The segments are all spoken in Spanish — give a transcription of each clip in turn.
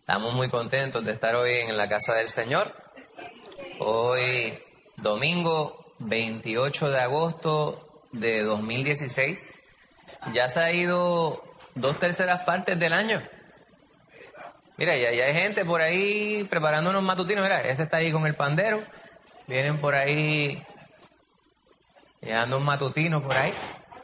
Estamos muy contentos de estar hoy en la casa del Señor. Hoy, domingo 28 de agosto de 2016. Ya se ha ido 2/3 partes del año. Mira, ya hay gente por ahí preparando unos matutinos. Mira, ese está ahí con el pandero. Vienen por ahí llevando un matutino por ahí.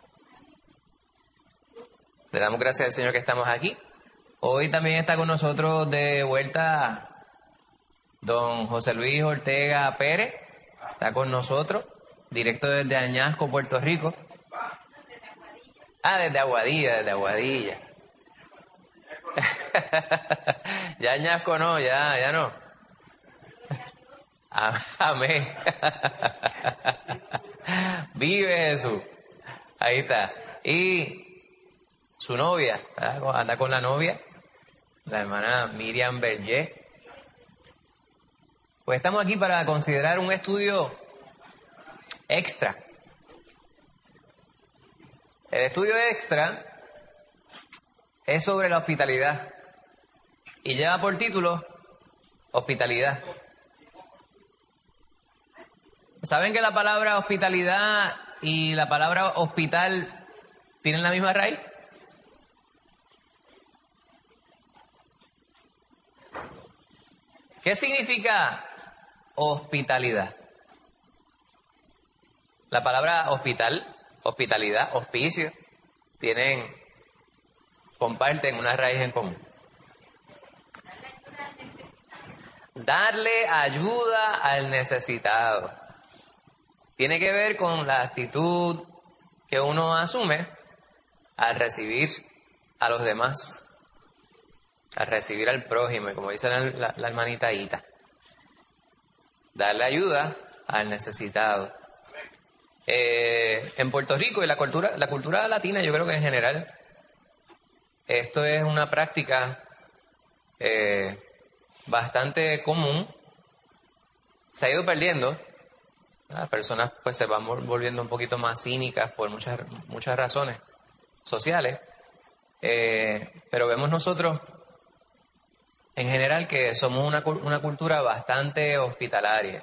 Le damos gracias al Señor que estamos aquí. Hoy también está con nosotros de vuelta don José Luis Ortega Pérez. Está con nosotros, directo desde Añasco, Puerto Rico. Desde Aguadilla. Ya Añasco no, ya no. Amén. Vive Jesús. Ahí está. Y su novia, anda con la novia, la hermana Miriam Berger. Pues estamos aquí para considerar un estudio extra. El estudio extra es sobre la hospitalidad y lleva por título Hospitalidad. ¿Saben que la palabra hospitalidad y la palabra hospital tienen la misma raíz? ¿Qué significa hospitalidad? La palabra hospital, hospitalidad, hospicio, comparten una raíz en común. Darle ayuda al necesitado. Tiene que ver con la actitud que uno asume al recibir a los demás, al recibir al prójimo, y como dice la hermanita Ita, darle ayuda al necesitado. En Puerto Rico y la cultura latina, yo creo que en general, esto es una práctica bastante común. Se ha ido perdiendo. Las personas pues se van volviendo un poquito más cínicas por muchas razones sociales. Pero vemos nosotros en general que somos una cultura bastante hospitalaria.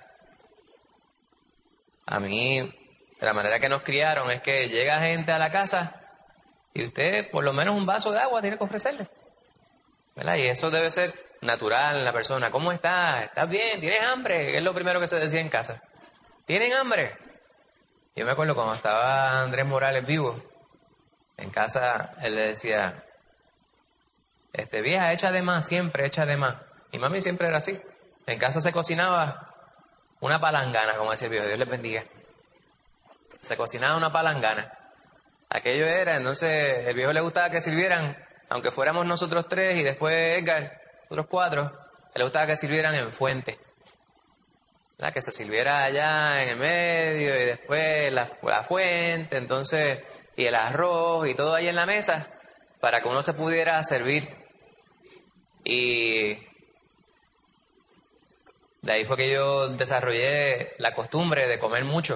A mí, de la manera que nos criaron, es que llega gente a la casa y usted por lo menos un vaso de agua tiene que ofrecerle, ¿verdad? Y eso debe ser natural en la persona. ¿Cómo estás? ¿Estás bien? ¿Tienes hambre? Es lo primero que se decía en casa. ¿Tienen hambre? Yo me acuerdo cuando estaba Andrés Morales vivo, en casa él le decía, vieja, echa de más, siempre echa de más. Y mami siempre era así. En casa se cocinaba una palangana, como decía el viejo, Dios les bendiga. Se cocinaba una palangana. Aquello era, entonces el viejo le gustaba que sirvieran, aunque fuéramos nosotros 3 y después Edgar, nosotros 4, le gustaba que sirvieran en fuente. Que se sirviera allá en el medio y después la fuente, entonces, y el arroz y todo ahí en la mesa, para que uno se pudiera servir. Y de ahí fue que yo desarrollé la costumbre de comer mucho.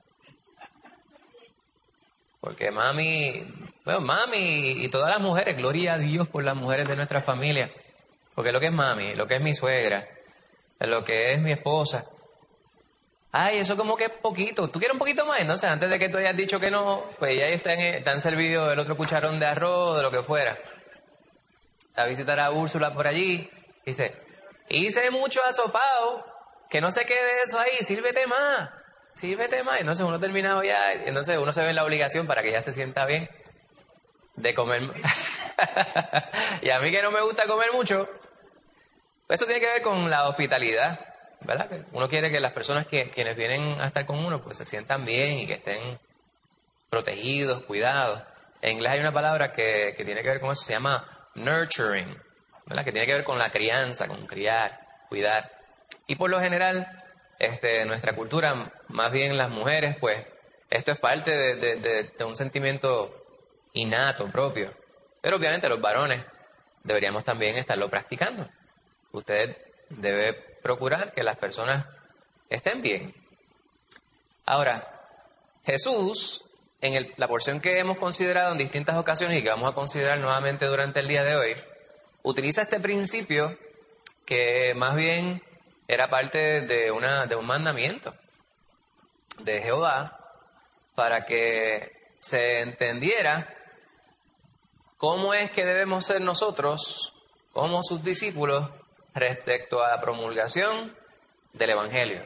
Porque mami y todas las mujeres, gloria a Dios por las mujeres de nuestra familia. Porque lo que es mami, lo que es mi suegra, lo que es mi esposa. Eso como que es poquito. ¿Tú quieres un poquito más? Entonces, antes de que tú hayas dicho que no, pues ya están servido el otro cucharón de arroz, de lo que fuera. A visitar a Úrsula por allí. Dice, hice mucho asopado, que no se quede eso ahí, sírvete más. Y entonces uno terminado ya, entonces uno se ve en la obligación para que ya se sienta bien de comer. Y a mí que no me gusta comer mucho, eso tiene que ver con la hospitalidad, ¿verdad? Uno quiere que las personas quienes vienen a estar con uno pues se sientan bien y que estén protegidos, cuidados. En inglés hay una palabra que tiene que ver con eso, se llama nurturing, ¿verdad? Que tiene que ver con la crianza, con criar, cuidar. Y por lo general, nuestra cultura, más bien las mujeres, pues esto es parte de un sentimiento innato, propio. Pero obviamente los varones deberíamos también estarlo practicando. Usted debe procurar que las personas estén bien. Ahora, Jesús, en la porción que hemos considerado en distintas ocasiones y que vamos a considerar nuevamente durante el día de hoy, utiliza este principio que más bien era parte de un mandamiento de Jehová para que se entendiera cómo es que debemos ser nosotros como sus discípulos respecto a la promulgación del Evangelio.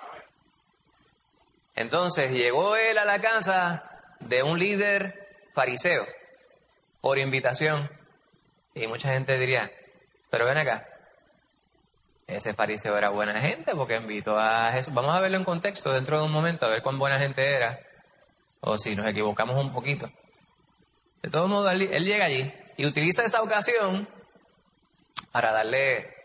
Entonces llegó él a la casa de un líder fariseo por invitación y mucha gente diría, pero ven acá, ese fariseo era buena gente porque invitó a Jesús. Vamos a verlo en contexto dentro de un momento, a ver cuán buena gente era o si nos equivocamos un poquito. De todos modos, él llega allí y utiliza esa ocasión para darle,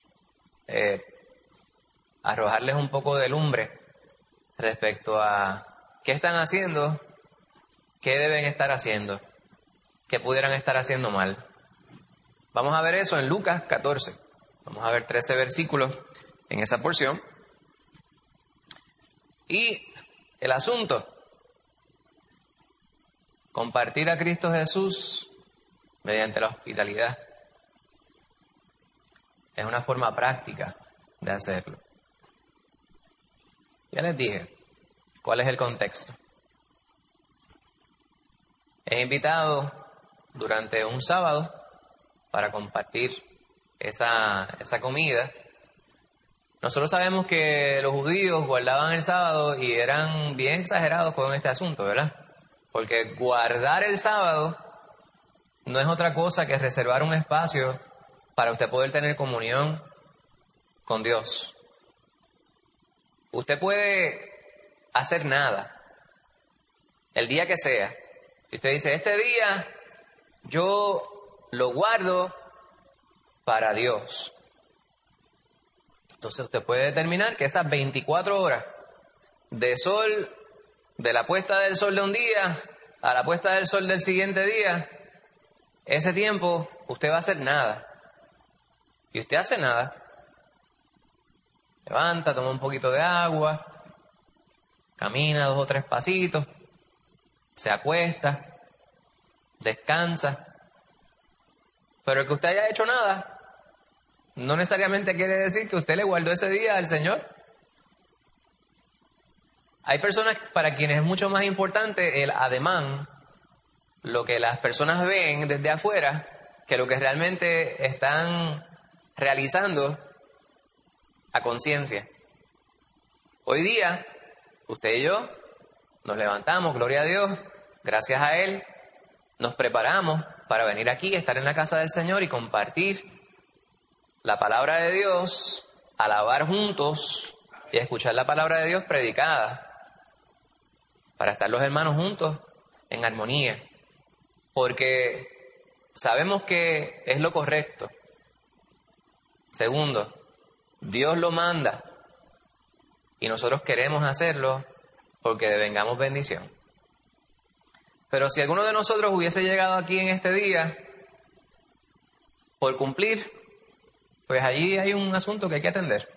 arrojarles un poco de lumbre respecto a qué están haciendo, qué deben estar haciendo, qué pudieran estar haciendo mal. Vamos a ver eso en Lucas 14. Vamos a ver 13 versículos en esa porción. Y el asunto, compartir a Cristo Jesús mediante la hospitalidad. Es una forma práctica de hacerlo. Ya les dije cuál es el contexto. He invitado durante un sábado para compartir esa comida. Nosotros sabemos que los judíos guardaban el sábado y eran bien exagerados con este asunto, ¿verdad? Porque guardar el sábado no es otra cosa que reservar un espacio para usted poder tener comunión con Dios. Usted puede hacer nada, el día que sea. Y usted dice, este día yo lo guardo para Dios. Entonces usted puede determinar que esas 24 horas de sol, de la puesta del sol de un día a la puesta del sol del siguiente día, ese tiempo usted va a hacer nada. Y usted hace nada. Levanta, toma un poquito de agua, camina 2 o 3 pasitos, se acuesta, descansa. Pero el que usted haya hecho nada, no necesariamente quiere decir que usted le guardó ese día al Señor. Hay personas para quienes es mucho más importante el ademán, lo que las personas ven desde afuera, que lo que realmente están realizando a conciencia. Hoy día, usted y yo nos levantamos, gloria a Dios, gracias a Él, nos preparamos para venir aquí, estar en la casa del Señor y compartir la palabra de Dios, alabar juntos y escuchar la palabra de Dios predicada, para estar los hermanos juntos en armonía, porque sabemos que es lo correcto. Segundo, Dios lo manda y nosotros queremos hacerlo porque devengamos bendición. Pero si alguno de nosotros hubiese llegado aquí en este día por cumplir, pues allí hay un asunto que hay que atender.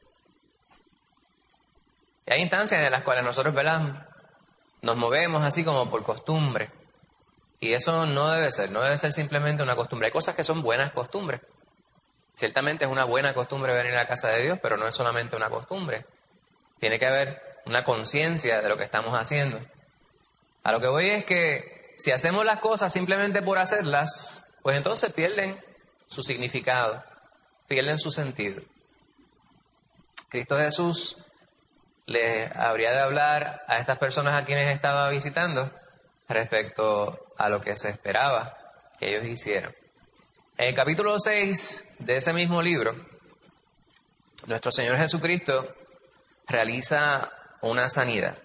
Y hay instancias en las cuales nosotros, ¿verdad?, nos movemos así como por costumbre. Y eso no debe ser simplemente una costumbre. Hay cosas que son buenas costumbres. Ciertamente es una buena costumbre venir a la casa de Dios, pero no es solamente una costumbre. Tiene que haber una conciencia de lo que estamos haciendo. A lo que voy es que si hacemos las cosas simplemente por hacerlas, pues entonces pierden su significado, pierden su sentido. Cristo Jesús les habría de hablar a estas personas a quienes estaba visitando respecto a lo que se esperaba que ellos hicieran. En el capítulo 6 de ese mismo libro, nuestro Señor Jesucristo realiza una sanidad.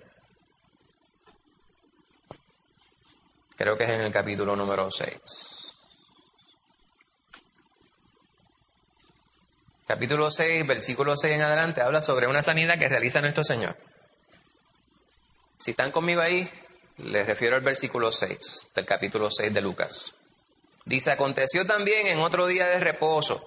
Creo que es en el capítulo número 6. Capítulo 6, versículo 6 en adelante, habla sobre una sanidad que realiza nuestro Señor. Si están conmigo ahí, les refiero al versículo 6 del capítulo 6 de Lucas. Dice, aconteció también en otro día de reposo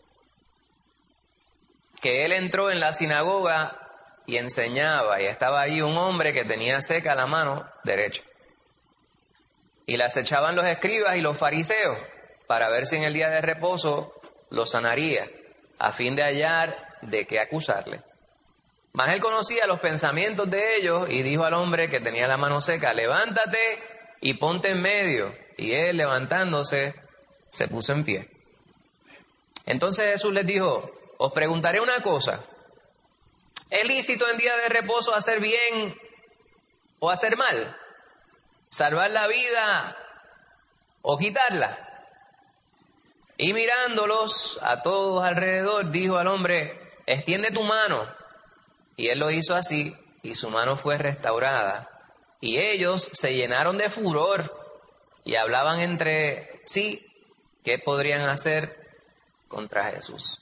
que él entró en la sinagoga y enseñaba, y estaba allí un hombre que tenía seca la mano derecha. Y le acechaban los escribas y los fariseos, para ver si en el día de reposo lo sanaría, a fin de hallar de qué acusarle. Mas él conocía los pensamientos de ellos y dijo al hombre que tenía la mano seca: levántate y ponte en medio. Y él, levantándose, se puso en pie. Entonces Jesús les dijo: os preguntaré una cosa. ¿Es lícito en día de reposo hacer bien o hacer mal? ¿Salvar la vida o quitarla? Y mirándolos a todos alrededor, dijo al hombre: extiende tu mano. Y él lo hizo así, y su mano fue restaurada. Y ellos se llenaron de furor y hablaban entre sí qué podrían hacer contra Jesús.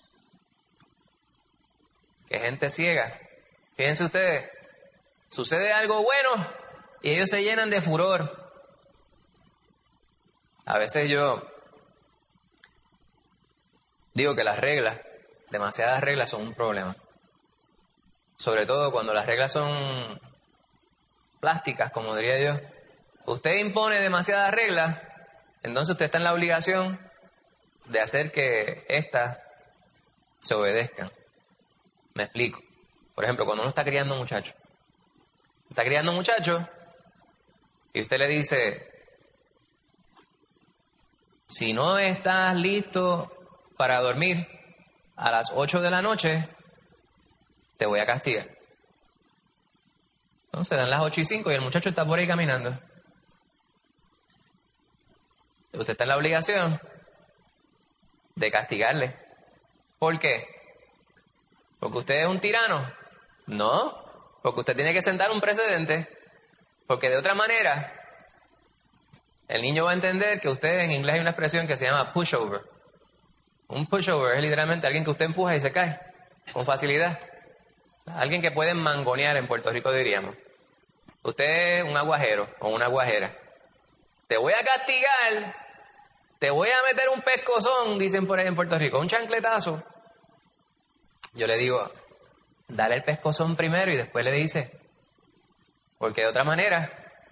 Qué gente ciega. Fíjense ustedes, sucede algo bueno y ellos se llenan de furor. A veces yo digo que las reglas, demasiadas reglas, son un problema. Sobre todo cuando las reglas son plásticas, como diría yo. Usted impone demasiadas reglas, entonces usted está en la obligación de hacer que éstas se obedezcan. Me explico. Por ejemplo, cuando uno está criando un muchacho. Está criando un muchacho y usted le dice: si no estás listo para dormir a las 8 de la noche, te voy a castigar. Entonces dan las 8:05 y el muchacho está por ahí caminando. Usted está en la obligación de castigarle. ¿Por qué? ¿Porque usted es un tirano? No, porque usted tiene que sentar un precedente. Porque de otra manera, el niño va a entender que usted, en inglés hay una expresión que se llama pushover. Un pushover es literalmente alguien que usted empuja y se cae con facilidad. Alguien que puede mangonear, en Puerto Rico diríamos. Usted es un aguajero o una aguajera. Te voy a castigar, te voy a meter un pescozón, dicen por ahí en Puerto Rico, un chancletazo. Yo le digo: dale el pescozón primero y después le dice, porque de otra manera,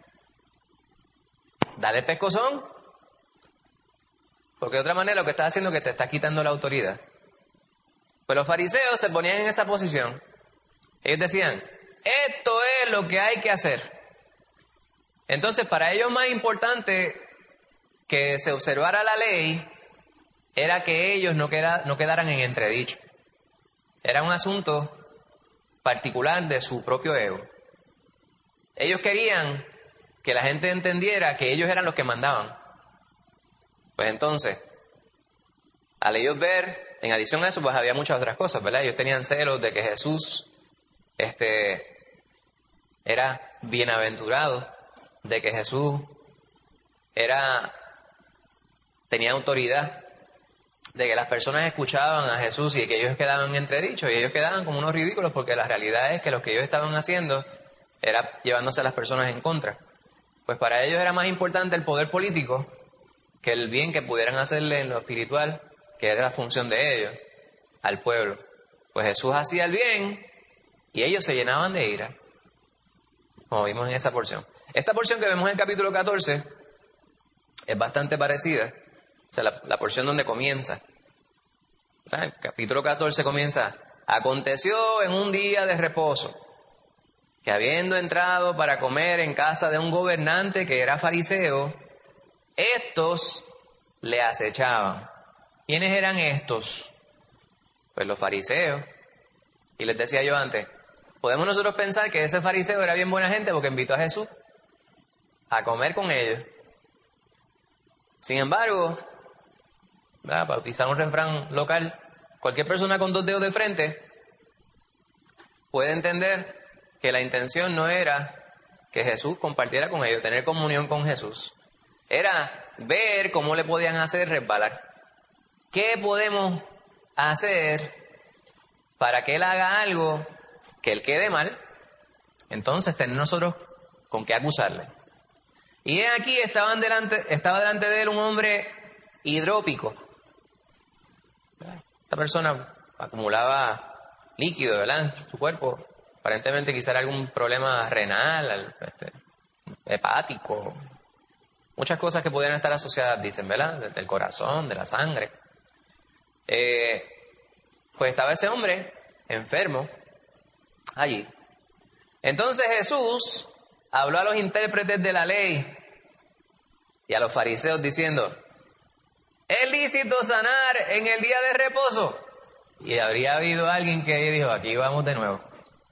dale el pescozón, porque de otra manera lo que estás haciendo es que te está quitando la autoridad. Pues los fariseos se ponían en esa posición. Ellos decían: esto es lo que hay que hacer. Entonces, para ellos más importante que se observara la ley era que ellos no quedaran en entredicho. Era un asunto particular de su propio ego. Ellos querían que la gente entendiera que ellos eran los que mandaban. Pues entonces, al ellos ver, en adición a eso, pues había muchas otras cosas, ¿verdad? Ellos tenían celos de que Jesús era bienaventurado, de que Jesús tenía autoridad, de que las personas escuchaban a Jesús y que ellos quedaban entredichos y ellos quedaban como unos ridículos, porque la realidad es que lo que ellos estaban haciendo era llevándose a las personas en contra. Pues para ellos era más importante el poder político que el bien que pudieran hacerle en lo espiritual, que era la función de ellos, al pueblo. Pues Jesús hacía el bien y ellos se llenaban de ira, como vimos en esa porción. Esta porción que vemos en el capítulo 14 es bastante parecida. O sea, la porción donde comienza. El capítulo 14 comienza: aconteció en un día de reposo, que habiendo entrado para comer en casa de un gobernante que era fariseo, estos le acechaban. ¿Quiénes eran estos? Pues los fariseos. Y les decía yo antes, podemos nosotros pensar que ese fariseo era bien buena gente porque invitó a Jesús a comer con ellos. Sin embargo, para utilizar un refrán local, cualquier persona con 2 dedos de frente puede entender que la intención no era que Jesús compartiera con ellos, tener comunión con Jesús. Era ver cómo le podían hacer resbalar. ¿Qué podemos hacer para que Él haga algo que Él quede mal? Entonces tener nosotros con qué acusarle. Y aquí estaba delante de Él un hombre hidrópico. Esta persona acumulaba líquido, ¿verdad?, en su cuerpo. Aparentemente quizá algún problema renal, hepático, muchas cosas que pudieran estar asociadas, dicen, ¿verdad? Del corazón, de la sangre. Pues estaba ese hombre enfermo allí. Entonces Jesús habló a los intérpretes de la ley y a los fariseos diciendo, ¿es lícito sanar en el día de reposo? Y habría habido alguien que dijo, aquí vamos de nuevo.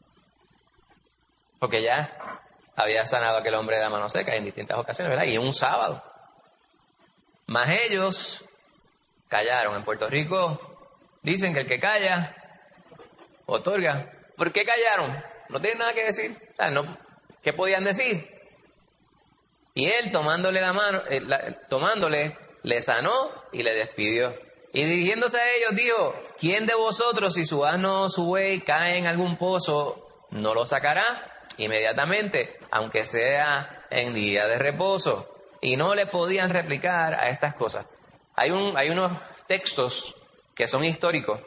Porque ya había sanado a aquel hombre de la mano seca en distintas ocasiones, ¿verdad? Y en un sábado. Mas ellos callaron. En Puerto Rico dicen que el que calla, otorga. ¿Por qué callaron? No tienen nada que decir. ¿Qué podían decir? Y él tomándole la mano, le sanó y le despidió. Y dirigiéndose a ellos dijo, ¿quién de vosotros si su asno o su buey cae en algún pozo, no lo sacará inmediatamente, aunque sea en día de reposo? Y no le podían replicar a estas cosas. Hay unos textos que son históricos,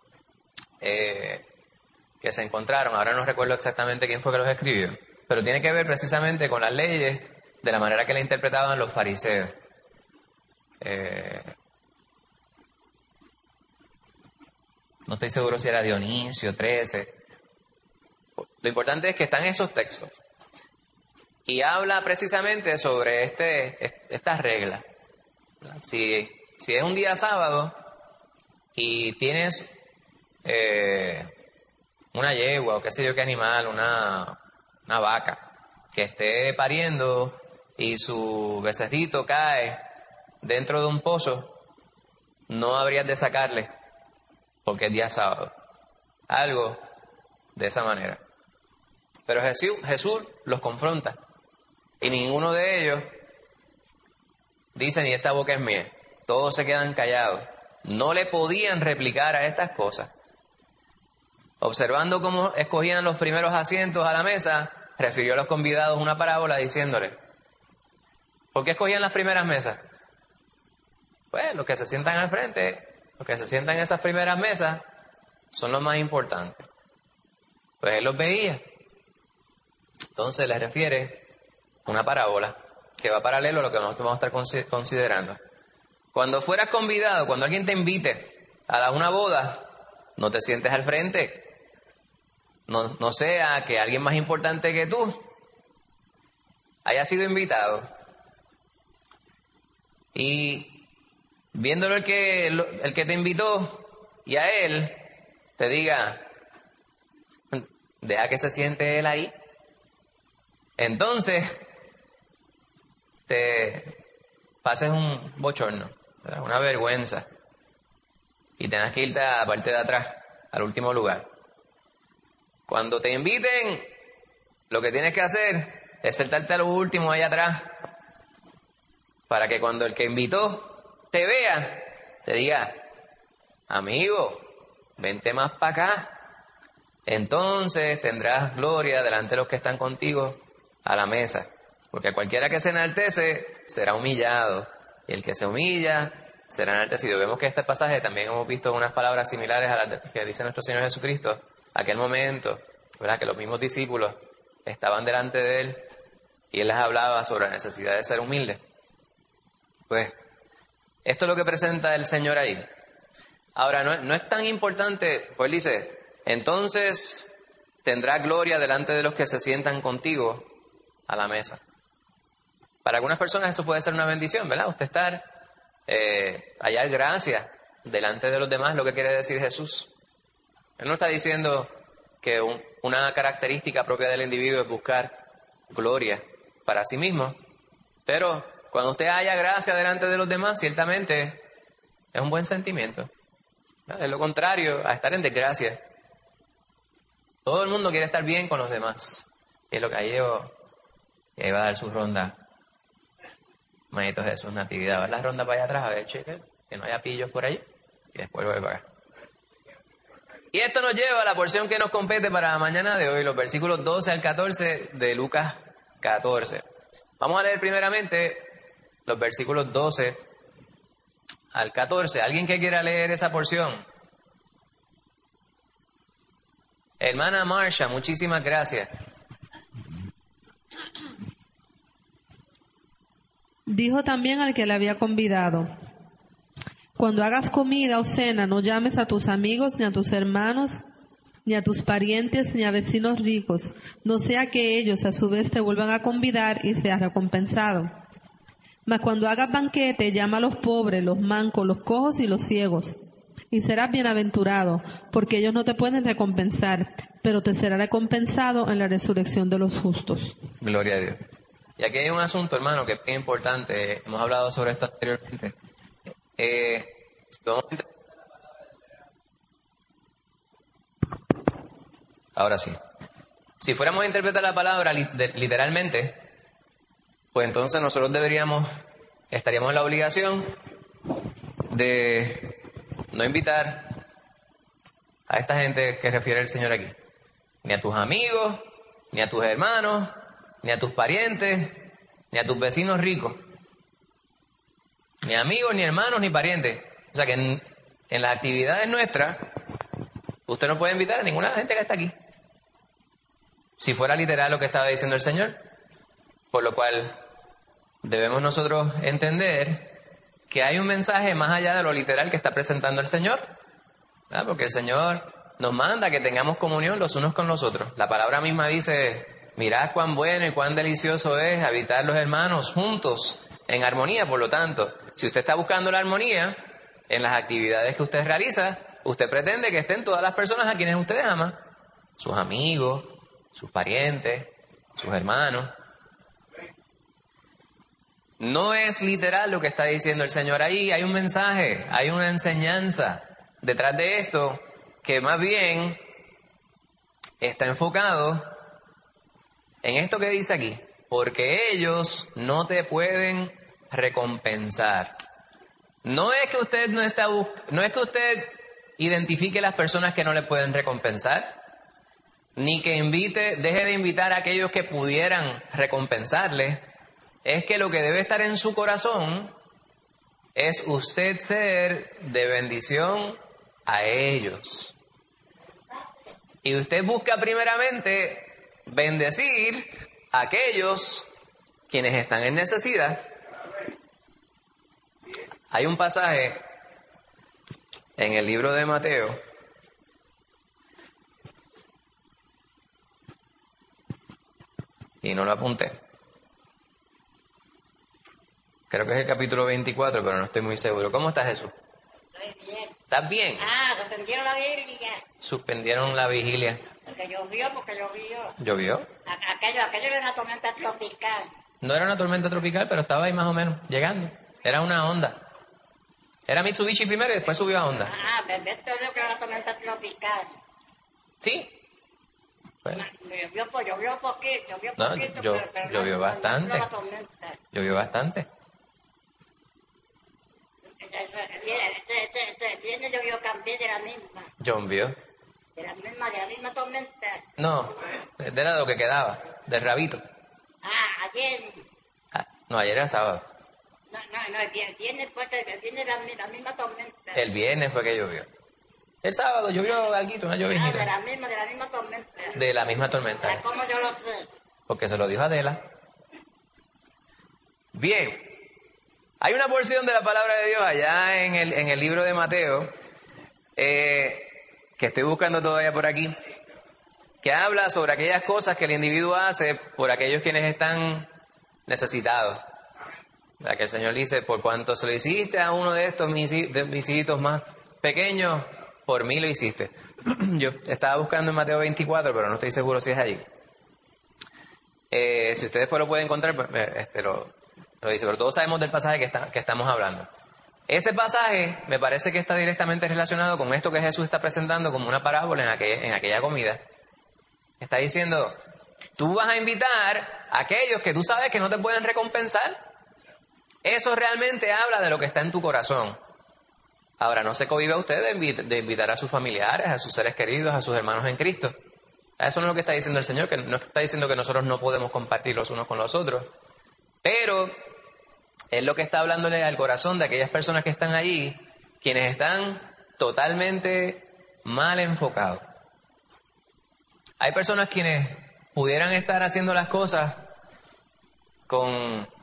que se encontraron, ahora no recuerdo exactamente quién fue que los escribió, pero tiene que ver precisamente con las leyes de la manera que la interpretaban los fariseos. No estoy seguro si era Dionisio, 13. Lo importante es que están esos textos. Y habla precisamente sobre estas reglas. Si es un día sábado y tienes una yegua o qué sé yo qué animal, una vaca, que esté pariendo y su becerrito cae dentro de un pozo, no habrías de sacarle porque es día sábado. Algo de esa manera. Pero Jesús los confronta y ninguno de ellos dice ni esta boca es mía. Todos se quedan callados. No le podían replicar a estas cosas. Observando cómo escogían los primeros asientos a la mesa, refirió a los convidados una parábola diciéndole, ¿por qué escogían las primeras mesas? Pues los que se sientan al frente, los que se sientan en esas primeras mesas, son los más importantes. Pues él los veía. Entonces les refiere una parábola que va paralelo a lo que nosotros vamos a estar considerando. Cuando fueras convidado, cuando alguien te invite a una boda, no te sientes al frente. No sea que alguien más importante que tú haya sido invitado. Y viéndolo el que te invitó y a él te diga, deja que se siente él ahí. Entonces te pases un bochorno, ¿verdad? Una vergüenza, y tengas que irte a la parte de atrás, al último lugar. Cuando te inviten, lo que tienes que hacer es sentarte a lo último allá atrás, para que cuando el que invitó te vea, te diga, amigo, vente más para acá. Entonces tendrás gloria delante de los que están contigo a la mesa. Porque cualquiera que se enaltece será humillado, y el que se humilla será enaltecido. Vemos que este pasaje también hemos visto unas palabras similares a las que dice nuestro Señor Jesucristo. Aquel momento, ¿verdad?, que los mismos discípulos estaban delante de Él y Él les hablaba sobre la necesidad de ser humildes. Pues esto es lo que presenta el Señor ahí. Ahora, no es tan importante, pues dice, entonces tendrás gloria delante de los que se sientan contigo a la mesa. Para algunas personas eso puede ser una bendición, ¿verdad? Usted estar, hallar gracia delante de los demás, lo que quiere decir Jesús. Él no está diciendo que una característica propia del individuo es buscar gloria para sí mismo, pero cuando usted haya gracia delante de los demás, ciertamente es un buen sentimiento, ¿no? Es lo contrario a estar en desgracia. Todo el mundo quiere estar bien con los demás. Y es lo que ahí va a dar su ronda. Manito Jesús, Natividad, va a la ronda para allá atrás, a ver, cheque, que no haya pillos por ahí, y después voy para acá. Y esto nos lleva a la porción que nos compete para la mañana de hoy, los versículos 12 al 14 de Lucas 14. Vamos a leer primeramente los versículos 12 al 14. ¿Alguien que quiera leer esa porción? Hermana Marsha, muchísimas gracias. Dijo también al que le había convidado: cuando hagas comida o cena, no llames a tus amigos, ni a tus hermanos, ni a tus parientes, ni a vecinos ricos, no sea que ellos a su vez te vuelvan a convidar y seas recompensado. Mas cuando hagas banquete, llama a los pobres, los mancos, los cojos y los ciegos, y serás bienaventurado, porque ellos no te pueden recompensar, pero te será recompensado en la resurrección de los justos. Gloria a Dios. Y aquí hay un asunto, hermano, que es bien importante. Hemos hablado sobre esto anteriormente. Ahora sí. Si fuéramos a interpretar la palabra literalmente, pues entonces nosotros estaríamos en la obligación de no invitar a esta gente que refiere el Señor aquí. Ni a tus amigos, ni a tus hermanos, ni a tus parientes, ni a tus vecinos ricos. Ni amigos, ni hermanos, ni parientes. O sea que en las actividades nuestras, usted no puede invitar a ninguna gente que está aquí. Si fuera literal lo que estaba diciendo el Señor. Por lo cual debemos nosotros entender que hay un mensaje más allá de lo literal que está presentando el Señor. ¿Verdad? Porque el Señor nos manda que tengamos comunión los unos con los otros. La palabra misma dice: mirad cuán bueno y cuán delicioso es habitar los hermanos juntos en armonía. Por lo tanto, si usted está buscando la armonía en las actividades que usted realiza, usted pretende que estén todas las personas a quienes usted ama, sus amigos, sus parientes, sus hermanos. No es literal lo que está diciendo el Señor ahí. Hay un mensaje, hay una enseñanza detrás de esto que más bien está enfocado en esto que dice aquí: porque ellos no te pueden recompensar. No es que usted no es que usted identifique las personas que no le pueden recompensar, ni que deje de invitar a aquellos que pudieran recompensarle. Es que lo que debe estar en su corazón es usted ser de bendición a ellos. Y usted busca primeramente bendecir a aquellos quienes están en necesidad. Hay un pasaje en el libro de Mateo y no lo apunté. Creo que es el capítulo 24, pero no estoy muy seguro. ¿Cómo está Jesús? Estoy bien. ¿Estás bien? Suspendieron la vigilia. Suspendieron la vigilia. Porque llovió. ¿Llovió? Aquello era una tormenta tropical. No era una tormenta tropical, pero estaba ahí más o menos, llegando. Era una onda. Era Mitsubishi primero y después subió a onda. Pero esto es que era una tormenta tropical. ¿Sí? Bueno. Llovió poquito. No, pero llovió bastante. La tormenta. Llovió bastante. Viene llovió también de la misma. Llovió. De la misma tormenta. No, era lo que quedaba, del rabito. Ayer. No, ayer era sábado. No, el viernes la misma tormenta. El viernes fue que llovió. El sábado llovió alguito, una llovizna. De la misma tormenta. De la misma tormenta. ¿Cómo yo lo sé? Porque se lo dijo Adela. Bien. Hay una porción de la palabra de Dios allá en el libro de Mateo, que estoy buscando todavía por aquí, que habla sobre aquellas cosas que el individuo hace por aquellos quienes están necesitados. La que el Señor dice: por cuanto se lo hiciste a uno de estos mis hijitos más pequeños, por mí lo hiciste. Yo estaba buscando en Mateo 24, pero no estoy seguro si es allí. Si ustedes pues lo pueden encontrar, pues, lo dice, pero todos sabemos del pasaje que estamos hablando. Ese pasaje me parece que está directamente relacionado con esto que Jesús está presentando como una parábola en aquella comida. Está diciendo: tú vas a invitar a aquellos que tú sabes que no te pueden recompensar. Eso realmente habla de lo que está en tu corazón. Ahora, no se cohíbe a usted de invitar a sus familiares, a sus seres queridos, a sus hermanos en Cristo. Eso no es lo que está diciendo el Señor, que no está diciendo que nosotros no podemos compartir los unos con los otros. Pero es lo que está hablándole al corazón de aquellas personas que están allí, quienes están totalmente mal enfocados. Hay personas quienes pudieran estar haciendo las cosas con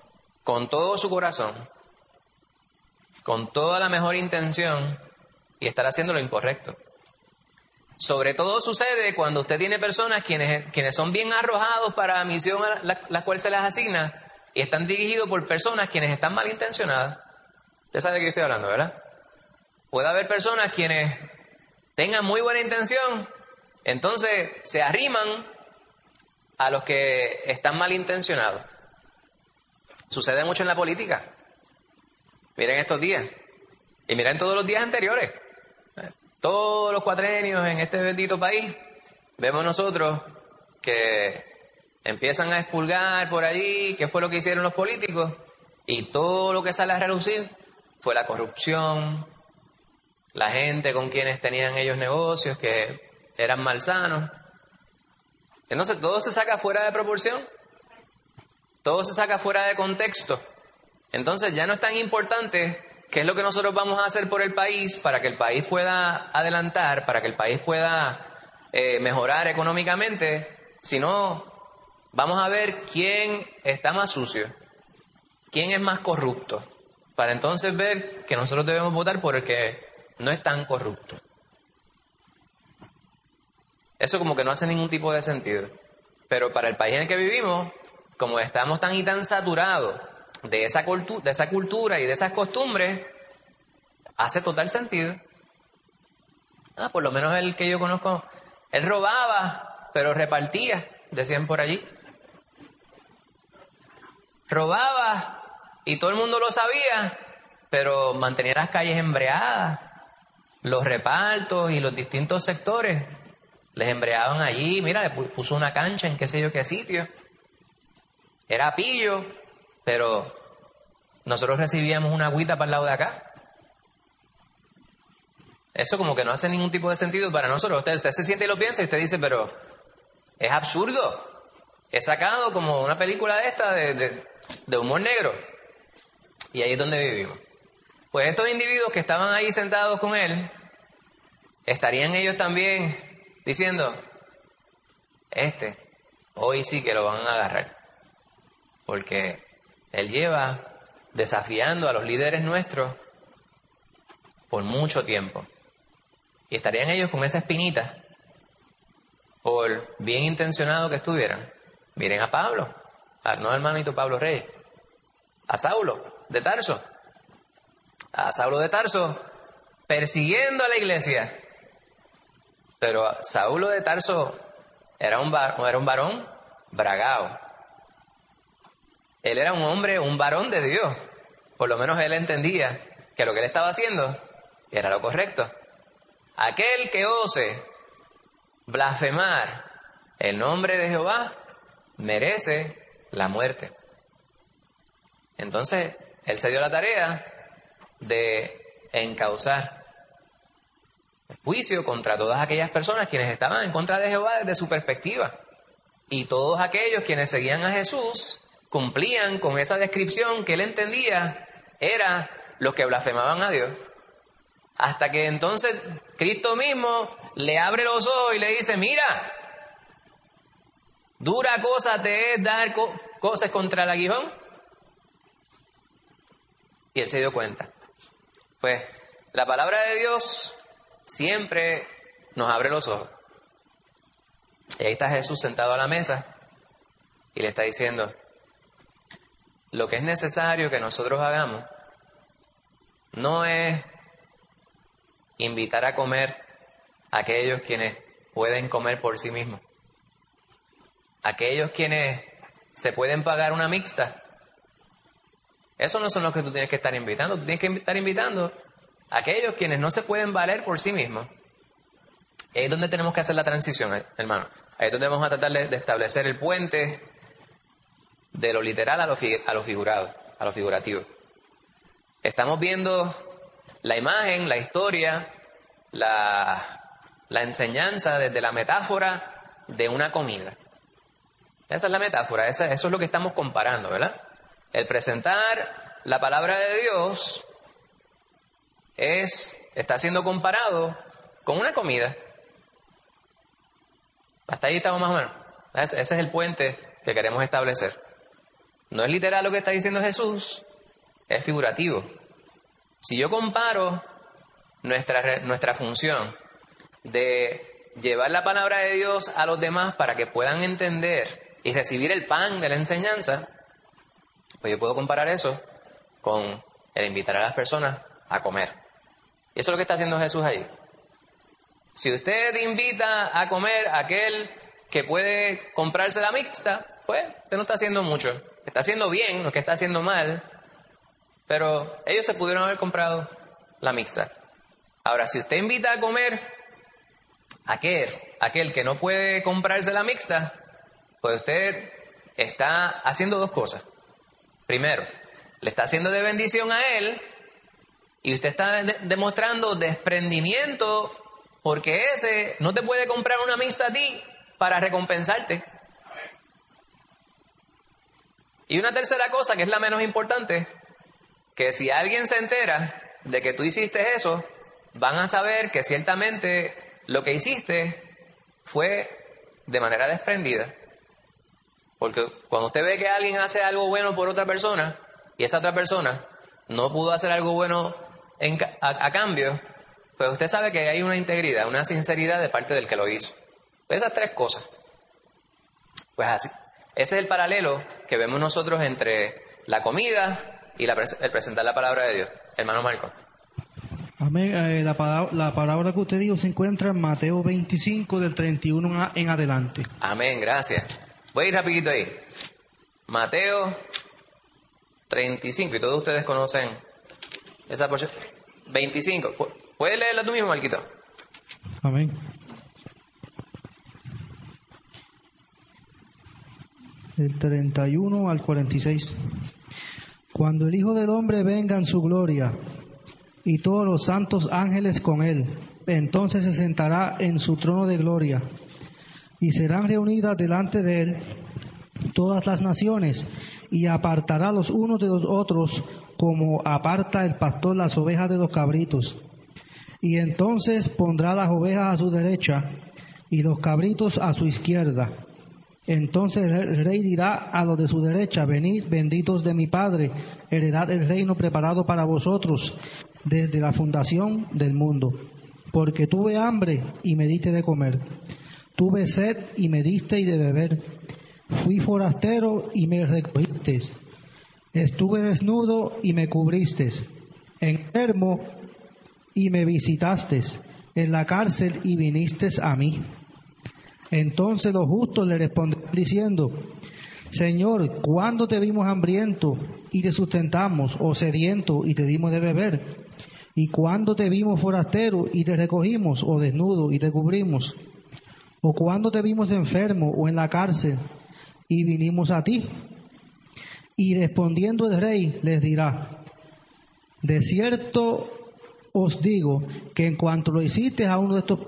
con todo su corazón, con toda la mejor intención y estar haciendo lo incorrecto. Sobre todo sucede cuando usted tiene personas quienes son bien arrojados para la misión a la cual se les asigna y están dirigidos por personas quienes están malintencionadas. Usted sabe de qué estoy hablando, ¿verdad? Puede haber personas quienes tengan muy buena intención, entonces se arriman a los que están malintencionados. Sucede mucho en la política. Miren estos días y miren todos los días anteriores. Todos los cuatrenios en este bendito país, vemos nosotros que empiezan a expurgar por allí qué fue lo que hicieron los políticos y todo lo que sale a relucir fue la corrupción, la gente con quienes tenían ellos negocios que eran malsanos. Entonces todo se saca fuera de proporción, todo se saca fuera de contexto. Entonces ya no es tan importante qué es lo que nosotros vamos a hacer por el país para que el país pueda adelantar, para que el país pueda mejorar económicamente, sino vamos a ver quién está más sucio, quién es más corrupto, para entonces ver que nosotros debemos votar por el que no es tan corrupto. Eso como que no hace ningún tipo de sentido. Pero para el país en el que vivimos, como estamos tan y tan saturados de esa cultura y de esas costumbres, hace total sentido. Por lo menos el que yo conozco, él robaba, pero repartía, decían por allí. Robaba y todo el mundo lo sabía, pero mantenía las calles embreadas, los repartos y los distintos sectores les embreaban allí. Mira, le puso una cancha en qué sé yo qué sitio. Era pillo, pero nosotros recibíamos una agüita para el lado de acá. Eso como que no hace ningún tipo de sentido para nosotros. Usted se siente y lo piensa y usted dice, pero es absurdo. Es sacado como una película de esta de humor negro. Y ahí es donde vivimos. Pues estos individuos que estaban ahí sentados con él, estarían ellos también diciendo, hoy sí que lo van a agarrar. Porque él lleva desafiando a los líderes nuestros por mucho tiempo. Y estarían ellos con esa espinita, por bien intencionado que estuvieran. Miren a Pablo, no hermanito Pablo Reyes, a Saulo de Tarso. A Saulo de Tarso persiguiendo a la iglesia. Pero Saulo de Tarso era un varón bragao. Él era un hombre, un varón de Dios. Por lo menos él entendía que lo que él estaba haciendo era lo correcto. Aquel que ose blasfemar el nombre de Jehová merece la muerte. Entonces, él se dio la tarea de encauzar el juicio contra todas aquellas personas quienes estaban en contra de Jehová desde su perspectiva. Y todos aquellos quienes seguían a Jesús cumplían con esa descripción que él entendía era los que blasfemaban a Dios. Hasta que entonces Cristo mismo le abre los ojos y le dice, mira, dura cosa te es dar cosas contra el aguijón. Y él se dio cuenta. Pues la palabra de Dios siempre nos abre los ojos. Y ahí está Jesús sentado a la mesa y le está diciendo, lo que es necesario que nosotros hagamos no es invitar a comer a aquellos quienes pueden comer por sí mismos. Aquellos quienes se pueden pagar una mixta. Esos no son los que tú tienes que estar invitando. Tú tienes que estar invitando a aquellos quienes no se pueden valer por sí mismos. Ahí es donde tenemos que hacer la transición, hermano. Ahí es donde vamos a tratar de establecer el puente de lo literal a lo figurado, a lo figurativo. Estamos viendo la imagen, la historia, la enseñanza desde la metáfora de una comida. Esa es la metáfora, eso es lo que estamos comparando, ¿verdad? El presentar la palabra de Dios está siendo comparado con una comida. Hasta ahí estamos más o menos. Ese es el puente que queremos establecer. No es literal lo que está diciendo Jesús, es figurativo. Si yo comparo nuestra función de llevar la palabra de Dios a los demás para que puedan entender y recibir el pan de la enseñanza, pues yo puedo comparar eso con el invitar a las personas a comer. Y eso es lo que está haciendo Jesús ahí. Si usted invita a comer a aquel que puede comprarse la mixta, pues usted no está haciendo mucho. Está haciendo bien, no es que está haciendo mal, pero ellos se pudieron haber comprado la mixta. Ahora, si usted invita a comer a aquel que no puede comprarse la mixta, pues usted está haciendo dos cosas. Primero, le está haciendo de bendición a él y usted está demostrando desprendimiento porque ese no te puede comprar una mixta a ti para recompensarte. Y una tercera cosa, que es la menos importante, que si alguien se entera de que tú hiciste eso, van a saber que ciertamente lo que hiciste fue de manera desprendida. Porque cuando usted ve que alguien hace algo bueno por otra persona y esa otra persona no pudo hacer algo bueno a cambio, pues usted sabe que hay una integridad, una sinceridad de parte del que lo hizo. Esas tres cosas. Pues así. Ese es el paralelo que vemos nosotros entre la comida y el presentar la palabra de Dios. Hermano Marco. Amén. La palabra que usted dijo se encuentra en Mateo 25 del 31 en adelante. Amén, gracias. Voy a ir rapidito ahí. Mateo 35, y todos ustedes conocen esa porción. 25. ¿Puedes leerla tú mismo, Marquito? Amén. Del 31 al 46. Cuando el Hijo del Hombre venga en su gloria y todos los santos ángeles con él, entonces se sentará en su trono de gloria y serán reunidas delante de él todas las naciones y apartará los unos de los otros como aparta el pastor las ovejas de los cabritos. Y entonces pondrá las ovejas a su derecha y los cabritos a su izquierda. Entonces el rey dirá a los de su derecha: venid, benditos de mi Padre, heredad el reino preparado para vosotros desde la fundación del mundo. Porque tuve hambre y me diste de comer, tuve sed y me diste de beber, fui forastero y me recogiste, estuve desnudo y me cubriste, enfermo y me visitaste, en la cárcel y viniste a mí. Entonces los justos le responderán diciendo: Señor, ¿cuándo te vimos hambriento y te sustentamos, o sediento y te dimos de beber? ¿Y cuándo te vimos forastero y te recogimos, o desnudo y te cubrimos? ¿O cuándo te vimos enfermo o en la cárcel y vinimos a ti? Y respondiendo el rey les dirá: de cierto os digo que en cuanto lo hiciste a uno de estos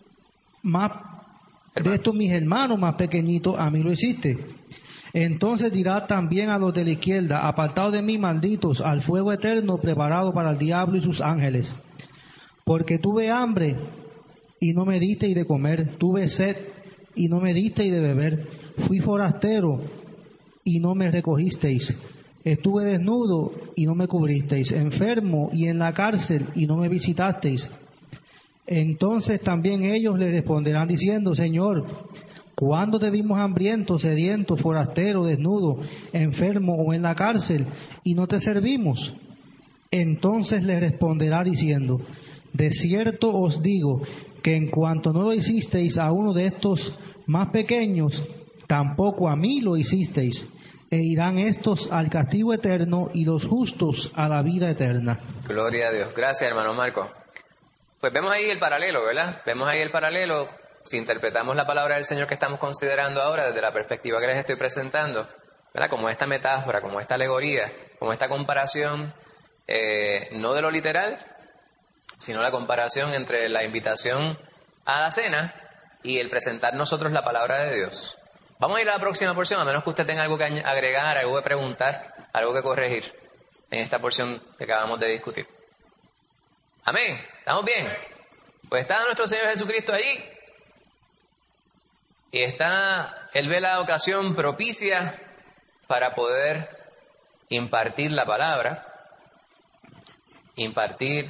mis hermanos más pequeñitos, a mí lo hiciste. Entonces dirá también a los de la izquierda: apartados de mí, malditos, al fuego eterno preparado para el diablo y sus ángeles. Porque tuve hambre y no me disteis de comer, tuve sed y no me disteis de beber, fui forastero y no me recogisteis, estuve desnudo y no me cubristeis, enfermo y en la cárcel y no me visitasteis. Entonces también ellos le responderán diciendo: Señor, ¿cuándo te vimos hambriento, sediento, forastero, desnudo, enfermo o en la cárcel y no te servimos? Entonces le responderá diciendo: de cierto os digo que en cuanto no lo hicisteis a uno de estos más pequeños, tampoco a mí lo hicisteis. E irán estos al castigo eterno y los justos a la vida eterna. Gloria a Dios. Gracias, hermano Marco. Pues vemos ahí el paralelo, ¿verdad? Vemos ahí el paralelo. Si interpretamos la palabra del Señor que estamos considerando ahora desde la perspectiva que les estoy presentando, ¿verdad? Como esta metáfora, como esta alegoría, como esta comparación, no de lo literal, sino la comparación entre la invitación a la cena y el presentar nosotros la palabra de Dios. Vamos a ir a la próxima porción, a menos que usted tenga algo que agregar, algo que preguntar, algo que corregir en esta porción que acabamos de discutir. Amén. ¿Estamos bien? Pues está nuestro Señor Jesucristo allí y Él ve la ocasión propicia para poder impartir la palabra, impartir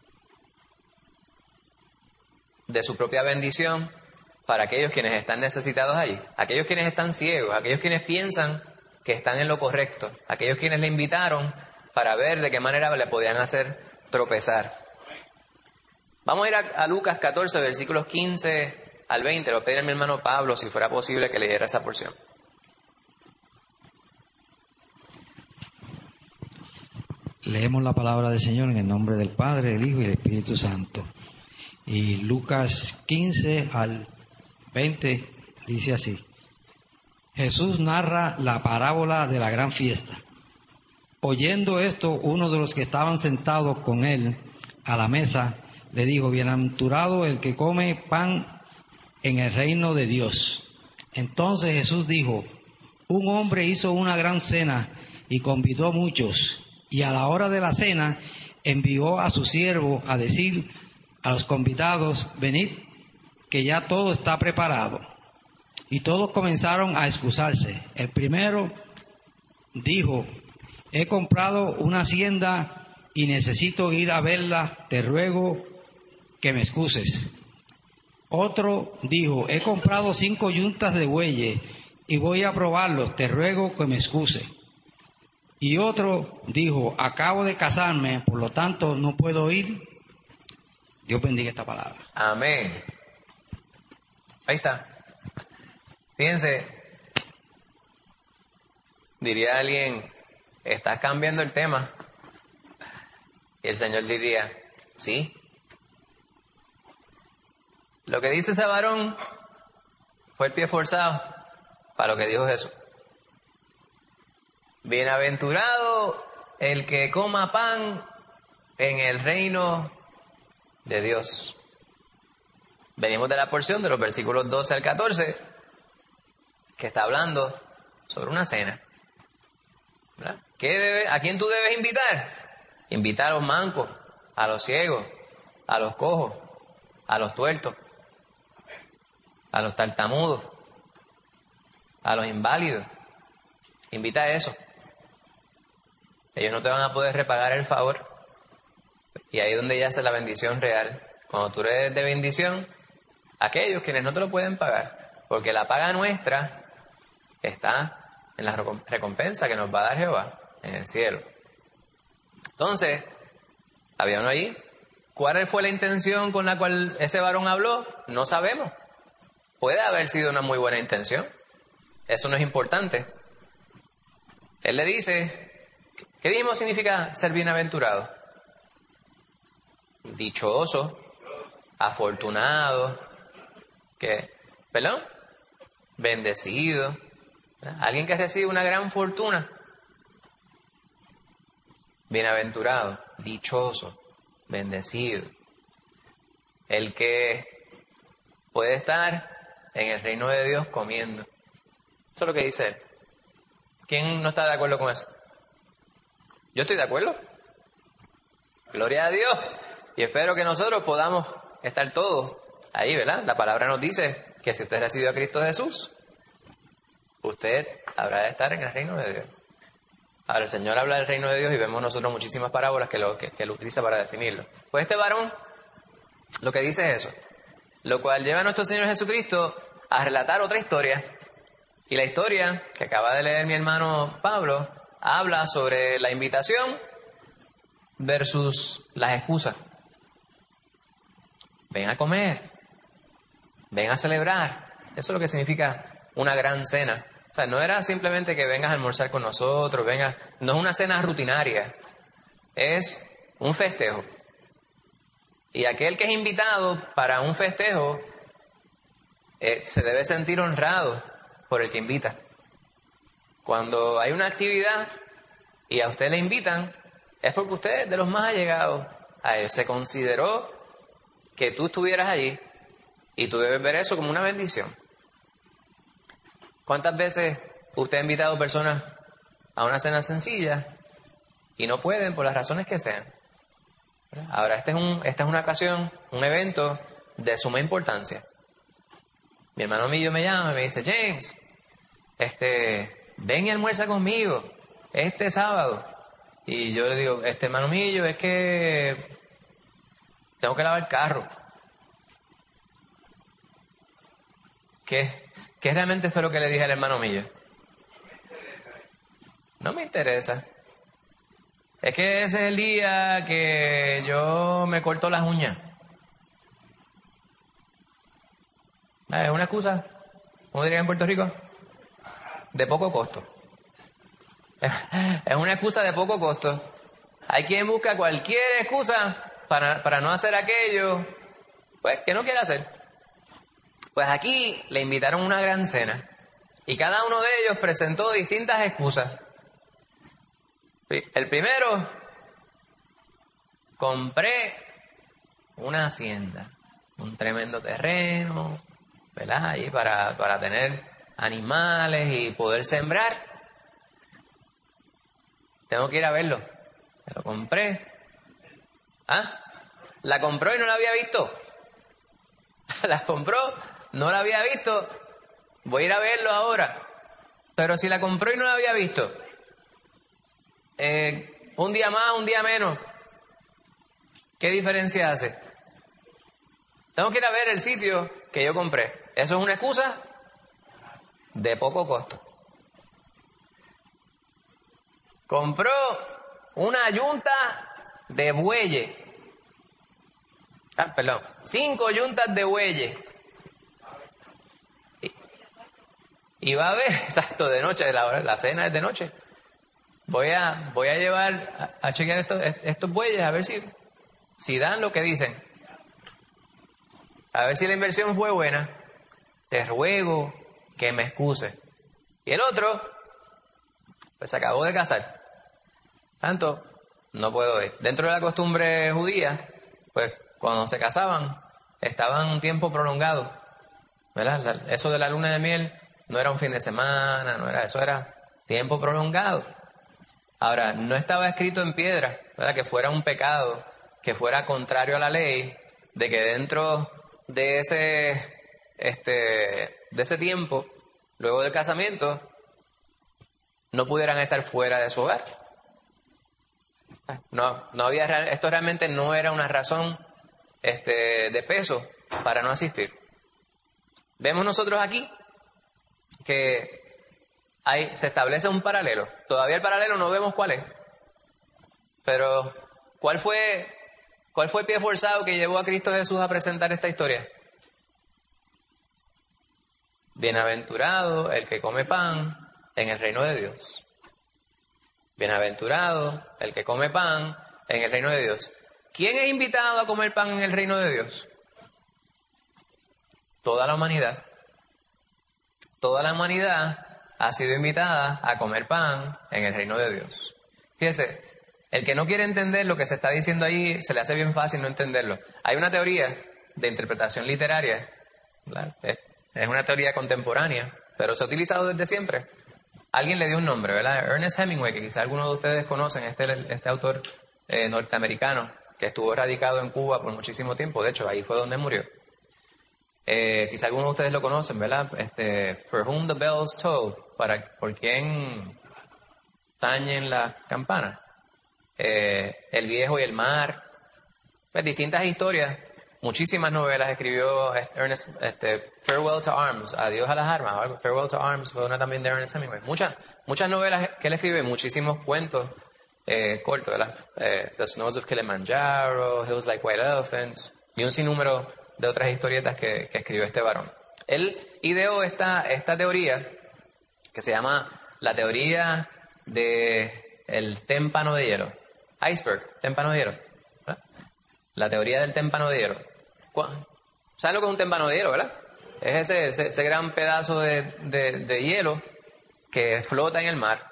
de su propia bendición para aquellos quienes están necesitados allí, aquellos quienes están ciegos, aquellos quienes piensan que están en lo correcto, aquellos quienes le invitaron para ver de qué manera le podían hacer tropezar. Vamos a ir a Lucas 14, versículos 15 al 20. Le voy a pedir a mi hermano Pablo, si fuera posible, que leyera esa porción. Leemos la palabra del Señor en el nombre del Padre, del Hijo y del Espíritu Santo. Y Lucas 15 al 20 dice así: Jesús narra la parábola de la gran fiesta. Oyendo esto, uno de los que estaban sentados con él a la mesa le dijo: bienaventurado el que come pan en el reino de Dios. Entonces Jesús dijo: un hombre hizo una gran cena y convidó a muchos, y a la hora de la cena envió a su siervo a decir a los convidados: venid, que ya todo está preparado. Y todos comenzaron a excusarse. El primero dijo: he comprado una hacienda y necesito ir a verla, te ruego que me excuses. Otro dijo: he comprado 5 yuntas de bueyes y voy a probarlos, te ruego que me excuse. Y otro dijo: acabo de casarme, por lo tanto no puedo ir. Dios bendiga esta palabra. Amén. Ahí está. Fíjense, diría alguien: estás cambiando el tema. Y el Señor diría: sí. Lo que dice ese varón fue el pie forzado para lo que dijo Jesús. Bienaventurado el que coma pan en el reino de Dios. Venimos de la porción de los versículos 12 al 14, que está hablando sobre una cena. ¿Verdad? ¿A quién tú debes invitar? Invitar a los mancos, a los ciegos, a los cojos, a los tuertos, a los tartamudos, a los inválidos. Invita a eso. Ellos no te van a poder repagar el favor. Y ahí es donde yace la bendición real. Cuando tú eres de bendición, aquellos quienes no te lo pueden pagar, porque la paga nuestra está en la recompensa que nos va a dar Jehová en el cielo. Entonces, había uno allí. ¿Cuál fue la intención con la cual ese varón habló? No sabemos. Puede haber sido una muy buena intención. Eso no es importante. Él le dice, ¿qué dijimos significa ser bienaventurado? Dichoso, afortunado, ¿perdón? Bendecido. Alguien que recibe una gran fortuna. Bienaventurado, dichoso, bendecido. El que puede estar en el reino de Dios comiendo. Eso es lo que dice él. ¿Quién no está de acuerdo con eso? Yo estoy de acuerdo. Gloria a Dios. Y espero que nosotros podamos estar todos ahí, ¿verdad? La palabra nos dice que si usted recibió a Cristo Jesús, usted habrá de estar en el reino de Dios. Ahora el Señor habla del reino de Dios y vemos nosotros muchísimas parábolas que lo utiliza para definirlo. Pues este varón lo que dice es eso, lo cual lleva a nuestro Señor Jesucristo a relatar otra historia. Y la historia que acaba de leer mi hermano Pablo habla sobre la invitación versus las excusas. Ven a comer, ven a celebrar. Eso es lo que significa una gran cena. O sea, no era simplemente que vengas a almorzar con nosotros, no es una cena rutinaria, es un festejo. Y aquel que es invitado para un festejo se debe sentir honrado por el que invita. Cuando hay una actividad y a usted le invitan, es porque usted es de los más allegados a ellos. Se consideró que tú estuvieras allí y tú debes ver eso como una bendición. ¿Cuántas veces usted ha invitado personas a una cena sencilla y no pueden por las razones que sean? Ahora, esta es una ocasión, un evento de suma importancia. Mi hermano Millo me llama y me dice: James, ven y almuerza conmigo este sábado. Y yo le digo, hermano mío, es que tengo que lavar el carro. ¿Qué realmente fue lo que le dije al hermano mío? No me interesa. Es que ese es el día que yo me corto las uñas. Es una excusa, ¿cómo diría en Puerto Rico? De poco costo. Es una excusa de poco costo. Hay quien busca cualquier excusa para no hacer aquello, pues, que no quiere hacer. Pues aquí le invitaron a una gran cena y cada uno de ellos presentó distintas excusas. El primero, compré una hacienda, un tremendo terreno, ¿verdad? Allí para tener animales y poder sembrar. Tengo que ir a verlo. Me lo compré. ¿Ah? La compró y no la había visto. La compró, no la había visto. Voy a ir a verlo ahora. Pero si la compró y no la había visto, un día más, un día menos, ¿qué diferencia hace? Tengo que ir a ver el sitio que yo compré. ¿Eso es una excusa? De poco costo. Compró una yunta de bueyes. 5 yuntas de bueyes. Y va a ver, exacto, de noche, la cena es de noche. Voy a llevar a chequear estos bueyes a ver si dan lo que dicen. A ver si la inversión fue buena. Te ruego que me excuse. Y el otro, pues se acabó de casar. Tanto, no puedo ir. Dentro de la costumbre judía, pues cuando se casaban, estaban un tiempo prolongado, ¿verdad? Eso de la luna de miel no era un fin de semana, no era eso, era tiempo prolongado. Ahora, no estaba escrito en piedra, ¿verdad? Que fuera un pecado, que fuera contrario a la ley, de que dentro de ese tiempo, luego del casamiento, no pudieran estar fuera de su hogar. No había, esto realmente no era una razón de peso para no asistir. Vemos nosotros aquí que se establece un paralelo. Todavía el paralelo no vemos cuál es. Pero, ¿cuál fue el pie forzado que llevó a Cristo Jesús a presentar esta historia? Bienaventurado el que come pan en el reino de Dios. Bienaventurado el que come pan en el reino de Dios. ¿Quién es invitado a comer pan en el reino de Dios? Toda la humanidad. Toda la humanidad ha sido invitada a comer pan en el reino de Dios. Fíjense, el que no quiere entender lo que se está diciendo ahí, se le hace bien fácil no entenderlo. Hay una teoría de interpretación literaria, ¿verdad? Es una teoría contemporánea, pero se ha utilizado desde siempre. Alguien le dio un nombre, ¿verdad? Ernest Hemingway, que quizá algunos de ustedes conocen, este autor norteamericano que estuvo radicado en Cuba por muchísimo tiempo. De hecho, ahí fue donde murió. Quizá algunos de ustedes lo conocen, ¿verdad? For whom the bells toll, por quien tañen las campanas. El viejo y el mar. Pues distintas historias. Muchísimas novelas escribió Ernest, Farewell to Arms, Adiós a las armas, o algo. Farewell to Arms fue una también de Ernest Hemingway. Muchas novelas que él escribe, muchísimos cuentos cortos, ¿verdad? The Snows of Kilimanjaro, Hills Like White Elephants, y un sinnúmero de otras historietas que escribió este varón. Él ideó esta teoría que se llama la teoría del témpano de hielo. Iceberg, témpano de hielo. ¿Verdad? La teoría del témpano de hielo. ¿Sabes lo que es un témpano de hielo, verdad? Es ese gran pedazo de hielo que flota en el mar.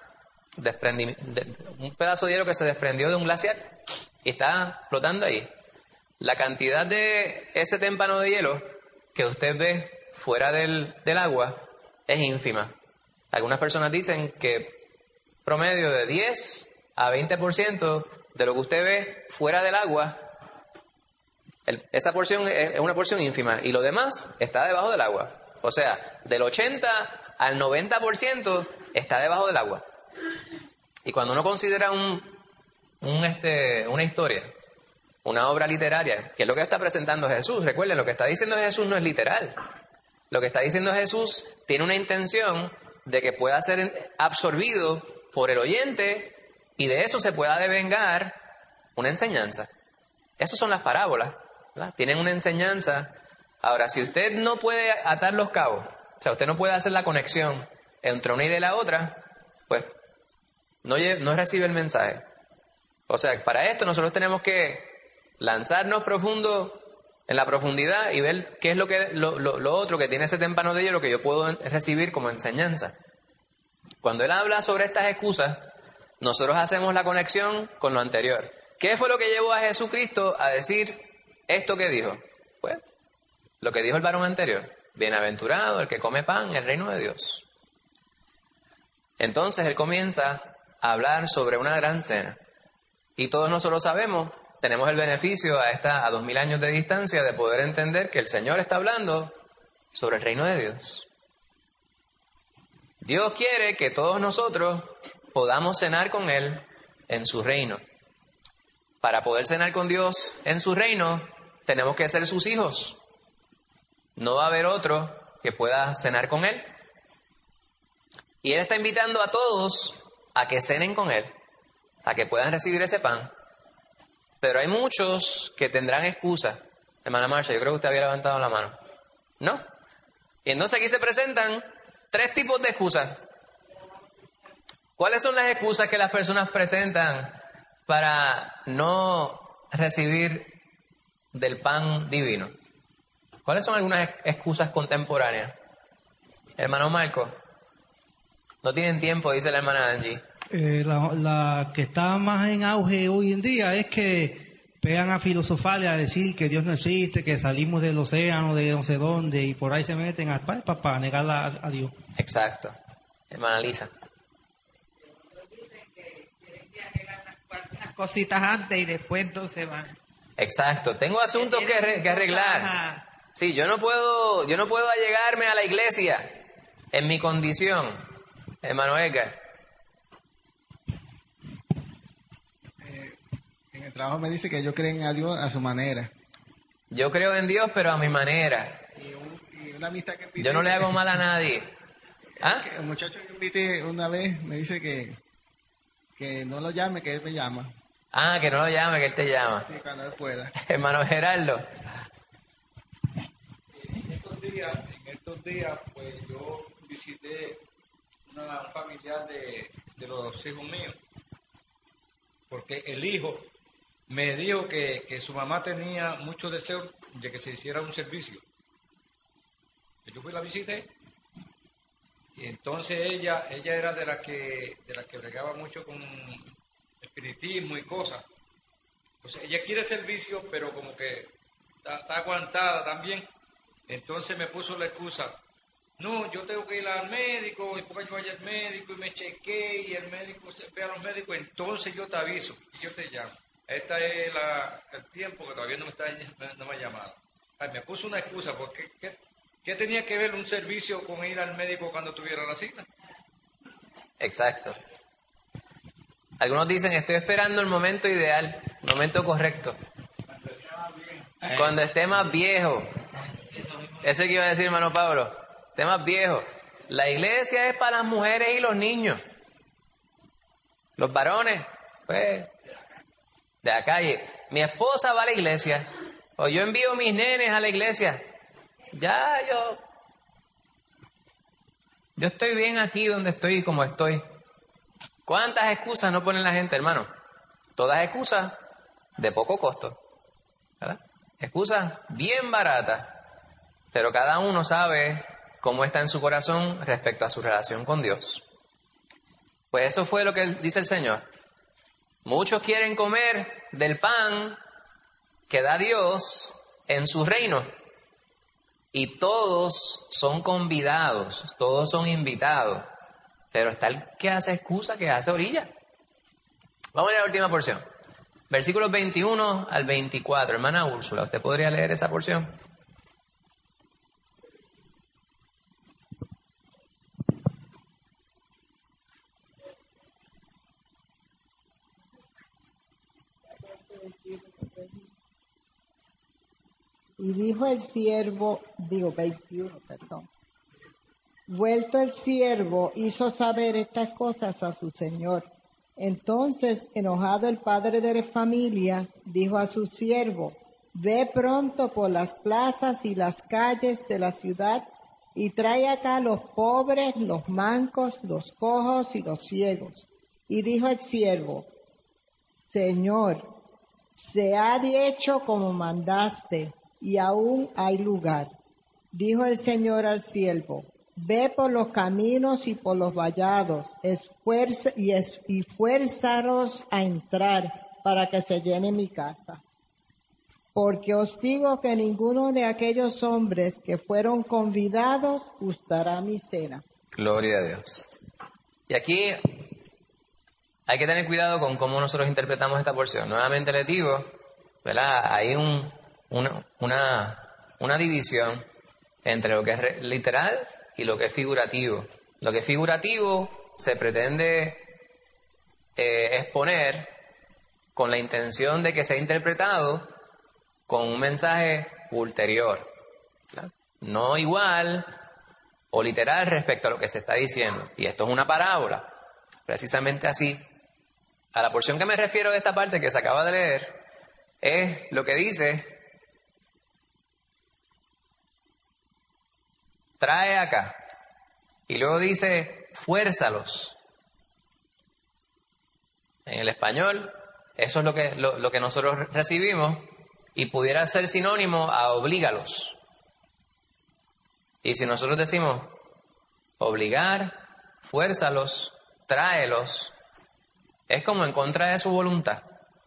Un pedazo de hielo que se desprendió de un glaciar y está flotando ahí. La cantidad de ese témpano de hielo que usted ve fuera del agua es ínfima. Algunas personas dicen que promedio de 10 a 20% de lo que usted ve fuera del agua, esa porción es una porción ínfima y lo demás está debajo del agua. O sea, del 80 al 90% está debajo del agua. Y cuando uno considera una historia, una obra literaria, que es lo que está presentando Jesús, recuerden, lo que está diciendo Jesús no es literal. Lo que está diciendo Jesús tiene una intención de que pueda ser absorbido por el oyente y de eso se pueda devengar una enseñanza. Esas son las parábolas, ¿verdad? Tienen una enseñanza. Ahora, si usted no puede atar los cabos, o sea, usted no puede hacer la conexión entre una y de la otra, pues no recibe el mensaje. O sea, para esto nosotros tenemos que lanzarnos profundo en la profundidad y ver qué es lo otro que tiene ese témpano de hielo que yo puedo recibir como enseñanza. Cuando él habla sobre estas excusas, nosotros hacemos la conexión con lo anterior. ¿Qué fue lo que llevó a Jesucristo a decir esto que dijo? Pues lo que dijo el varón anterior: bienaventurado el que come pan en el reino de Dios. Entonces él comienza a hablar sobre una gran cena. Y todos nosotros sabemos, tenemos el beneficio a 2000 años de distancia de poder entender que el Señor está hablando sobre el reino de Dios. Dios quiere que todos nosotros podamos cenar con Él en su reino. Para poder cenar con Dios en su reino, tenemos que ser sus hijos. No va a haber otro que pueda cenar con Él. Y Él está invitando a todos a que cenen con Él, a que puedan recibir ese pan. Pero hay muchos que tendrán excusas. Hermana Marcia, yo creo que usted había levantado la mano. ¿No? Y entonces aquí se presentan 3 tipos de excusas. ¿Cuáles son las excusas que las personas presentan para no recibir del pan divino? ¿Cuáles son algunas excusas contemporáneas? Hermano Marco, no tienen tiempo, dice la hermana Angie. La que está más en auge hoy en día es que pegan a filosofar y a decir que Dios no existe, que salimos del océano, de no sé dónde, y por ahí se meten para negar a Dios. Exacto. Hermana Lisa. Dicen que tienen que arreglar unas cositas antes y después entonces van. Exacto. Tengo asuntos que arreglar. Sí, yo no puedo allegarme a la iglesia en mi condición. Hermano Edgar. En el trabajo me dice que ellos creen a Dios a su manera. Yo creo en Dios, pero a mi manera. Y una amistad que invité, yo no le hago mal a nadie. ¿Ah? El muchacho que invité una vez me dice que no lo llame, que él me llama. Ah, que no lo llame, que él te llama. Sí, cuando él pueda. Hermano Gerardo. En estos días, pues yo visité una familiar de los hijos míos, porque el hijo me dijo que su mamá tenía mucho deseo de que se hiciera un servicio. Yo fui y la visité, y entonces ella era de la que bregaba mucho con espiritismo y cosas. Entonces ella quiere servicio, pero como que está aguantada también. Entonces me puso la excusa: no, yo tengo que ir al médico, y porque yo vaya al médico y me chequeé y el médico ve a los médicos, entonces yo te aviso y yo te llamo. Este es el tiempo que todavía no me ha llamado. Ay, me puso una excusa, porque ¿qué tenía que ver un servicio con ir al médico cuando tuviera la cita? Exacto. Algunos dicen: estoy esperando el momento ideal, el momento correcto. Cuando esté más viejo. Ese que iba a decir hermano Pablo. Esté más viejo. La iglesia es para las mujeres y los niños. Los varones, pues, de la calle. Mi esposa va a la iglesia. O yo envío mis nenes a la iglesia. Ya yo estoy bien aquí donde estoy y como estoy. ¿Cuántas excusas no pone la gente, hermano? Todas excusas de poco costo, ¿verdad? Excusas bien baratas, pero cada uno sabe cómo está en su corazón respecto a su relación con Dios. Pues eso fue lo que dice el Señor. Muchos quieren comer del pan que da Dios en su reino. Y todos son convidados, todos son invitados. Pero está el que hace excusa, que hace orilla. Vamos a leer la última porción. Versículos 21 al 24. Hermana Úrsula, ¿usted podría leer esa porción? Y dijo el siervo, 21, perdón. Vuelto el siervo, hizo saber estas cosas a su señor. Entonces, enojado el padre de la familia, dijo a su siervo, ve pronto por las plazas y las calles de la ciudad y trae acá los pobres, los mancos, los cojos y los ciegos. Y dijo el siervo, Señor, se ha hecho como mandaste, y aún hay lugar. Dijo el Señor al siervo, ve por los caminos y por los vallados, y fuérzalos a entrar para que se llene mi casa. Porque os digo que ninguno de aquellos hombres que fueron convidados gustará mi cena. Gloria a Dios. Y aquí hay que tener cuidado con cómo nosotros interpretamos esta porción. Nuevamente les digo, ¿verdad? Hay una división entre lo que es literal y lo que es figurativo. Lo que es figurativo se pretende exponer con la intención de que sea interpretado con un mensaje ulterior, ¿verdad? No igual o literal respecto a lo que se está diciendo. Y esto es una parábola, precisamente así. A la porción que me refiero de esta parte que se acaba de leer es lo que dice, trae acá. Y luego dice, fuérzalos. En el español, eso es lo que nosotros recibimos y pudiera ser sinónimo a oblígalos. Y si nosotros decimos obligar, fuérzalos, tráelos, es como en contra de su voluntad.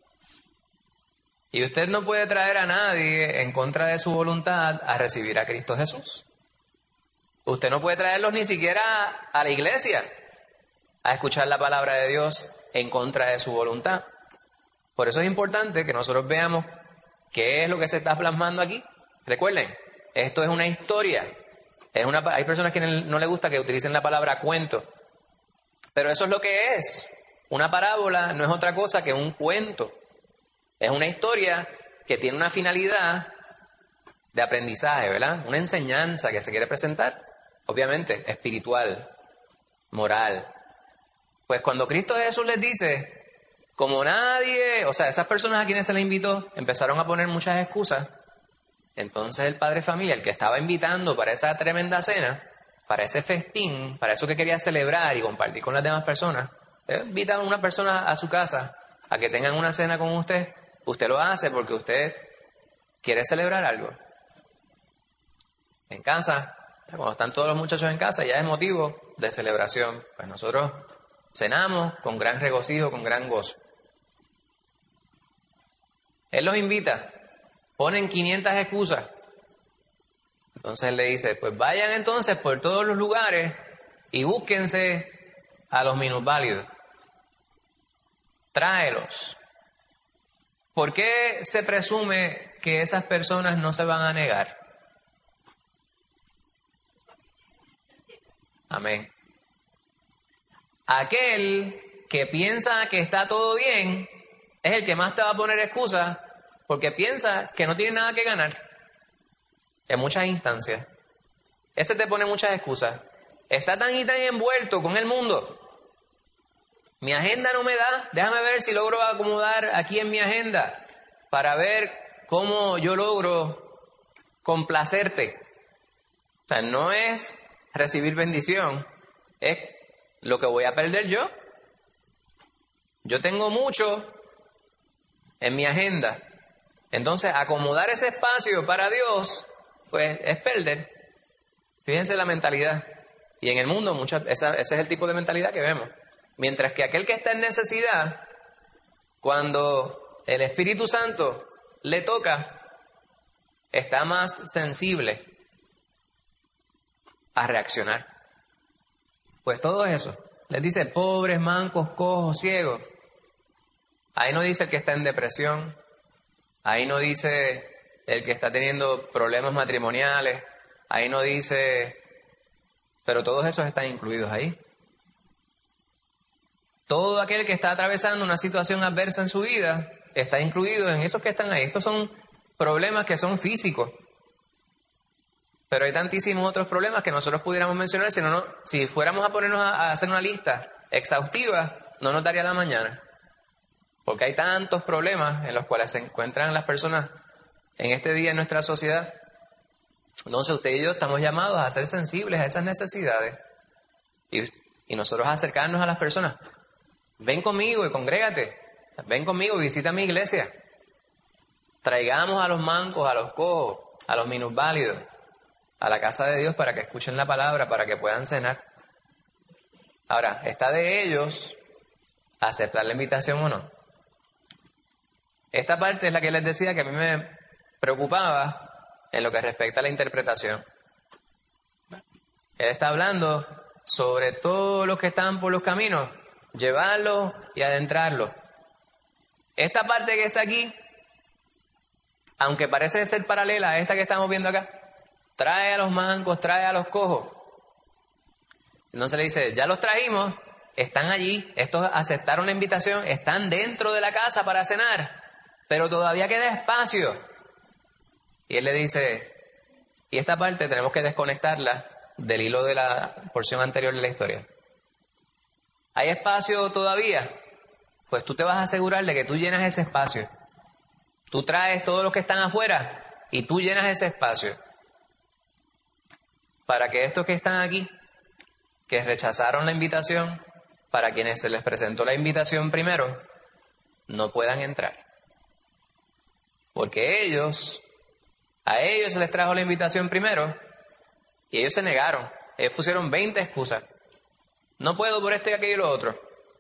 Y usted no puede traer a nadie en contra de su voluntad a recibir a Cristo Jesús. Usted no puede traerlos ni siquiera a la iglesia a escuchar la palabra de Dios en contra de su voluntad. Por eso es importante que nosotros veamos qué es lo que se está plasmando aquí. Recuerden, esto es una historia. Hay personas que no les gusta que utilicen la palabra cuento, pero eso es lo que es. Una parábola no es otra cosa que un cuento. Es una historia que tiene una finalidad de aprendizaje, ¿verdad? Una enseñanza que se quiere presentar, obviamente, espiritual, moral. Pues cuando Cristo Jesús les dice, como nadie, o sea, esas personas a quienes se les invitó empezaron a poner muchas excusas, entonces el padre de familia, el que estaba invitando para esa tremenda cena, para ese festín, para eso que quería celebrar y compartir con las demás personas, invita a una persona a su casa a que tengan una cena con usted. Usted lo hace porque usted quiere celebrar algo. En casa, cuando están todos los muchachos en casa, ya es motivo de celebración. Pues nosotros cenamos con gran regocijo, con gran gozo. Él los invita, ponen 500 excusas. Entonces él le dice, pues vayan entonces por todos los lugares y búsquense a los minusválidos. Tráelos. ¿Por qué se presume que esas personas no se van a negar? Amén. Aquel que piensa que está todo bien es el que más te va a poner excusas porque piensa que no tiene nada que ganar en muchas instancias. Ese te pone muchas excusas. Está tan y tan envuelto con el mundo. Mi agenda no me da, déjame ver si logro acomodar aquí en mi agenda para ver cómo yo logro complacerte. O sea, no es recibir bendición, es lo que voy a perder yo. Yo tengo mucho en mi agenda. Entonces, acomodar ese espacio para Dios, pues es perder. Fíjense la mentalidad. Y en el mundo, ese es el tipo de mentalidad que vemos. Mientras que aquel que está en necesidad, cuando el Espíritu Santo le toca, está más sensible a reaccionar. Pues todo eso. Les dice pobres, mancos, cojos, ciegos. Ahí no dice el que está en depresión. Ahí no dice el que está teniendo problemas matrimoniales. Ahí no dice... Pero todos esos están incluidos ahí. Todo aquel que está atravesando una situación adversa en su vida está incluido en esos que están ahí. Estos son problemas que son físicos. Pero hay tantísimos otros problemas que nosotros pudiéramos mencionar, si fuéramos a ponernos a hacer una lista exhaustiva, no nos daría la mañana. Porque hay tantos problemas en los cuales se encuentran las personas en este día en nuestra sociedad. Entonces usted y yo estamos llamados a ser sensibles a esas necesidades. Y nosotros acercarnos a las personas. Ven conmigo y congrégate. Ven conmigo y visita mi iglesia. Traigamos a los mancos, a los cojos, a los minusválidos a la casa de Dios para que escuchen la palabra, para que puedan cenar. Ahora, está de ellos aceptar la invitación o no. Esta parte es la que les decía que a mí me preocupaba en lo que respecta a la interpretación. Él está hablando sobre todos los que están por los caminos, llevarlos y adentrarlos. Esta parte que está aquí, aunque parece ser paralela a esta que estamos viendo acá, trae a los mancos, trae a los cojos. Entonces le dice, ya los trajimos, están allí, estos aceptaron la invitación, están dentro de la casa para cenar, pero todavía queda espacio. Y él le dice, y esta parte tenemos que desconectarla del hilo de la porción anterior de la historia. ¿Hay espacio todavía? Pues tú te vas a asegurar de que tú llenas ese espacio. Tú traes todos los que están afuera y tú llenas ese espacio. Para que estos que están aquí, que rechazaron la invitación, para quienes se les presentó la invitación primero, no puedan entrar. Porque a ellos se les trajo la invitación primero y ellos se negaron. Ellos pusieron 20 excusas. No puedo por esto y aquello y lo otro.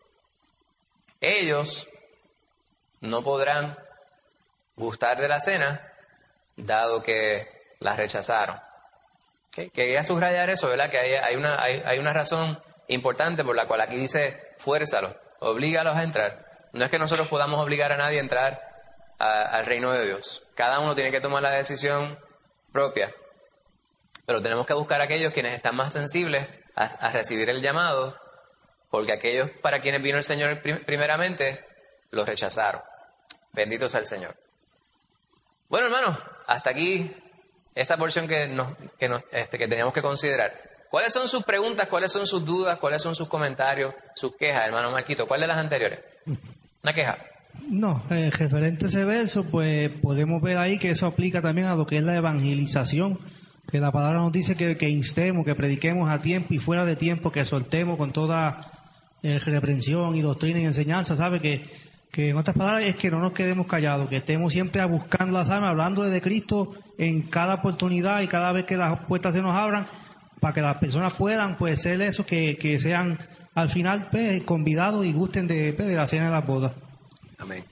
Ellos no podrán gustar de la cena, dado que la rechazaron. Quería subrayar eso, ¿verdad? Que hay una razón importante por la cual aquí dice, fuérzalos, oblígalos a entrar. No es que nosotros podamos obligar a nadie a entrar al reino de Dios. Cada uno tiene que tomar la decisión propia. Pero tenemos que buscar a aquellos quienes están más sensibles a recibir el llamado, porque aquellos para quienes vino el Señor primeramente, los rechazaron. Bendito sea el Señor. Bueno, hermanos, hasta aquí esa porción que teníamos que considerar. ¿Cuáles son sus preguntas? ¿Cuáles son sus dudas? ¿Cuáles son sus comentarios? ¿Sus quejas, hermano Marquito? ¿Cuál de las anteriores? ¿Una queja? No, referente a ese verso, pues podemos ver ahí que eso aplica también a lo que es la evangelización, que la palabra nos dice que instemos, que prediquemos a tiempo y fuera de tiempo, que soltemos con toda reprensión y doctrina y enseñanza, ¿sabe? Que en otras palabras es que no nos quedemos callados, que estemos siempre buscando las almas, hablándole de Cristo en cada oportunidad y cada vez que las puertas se nos abran, para que las personas puedan pues ser eso, que sean al final pues, convidados y gusten de la cena de las bodas. Amén.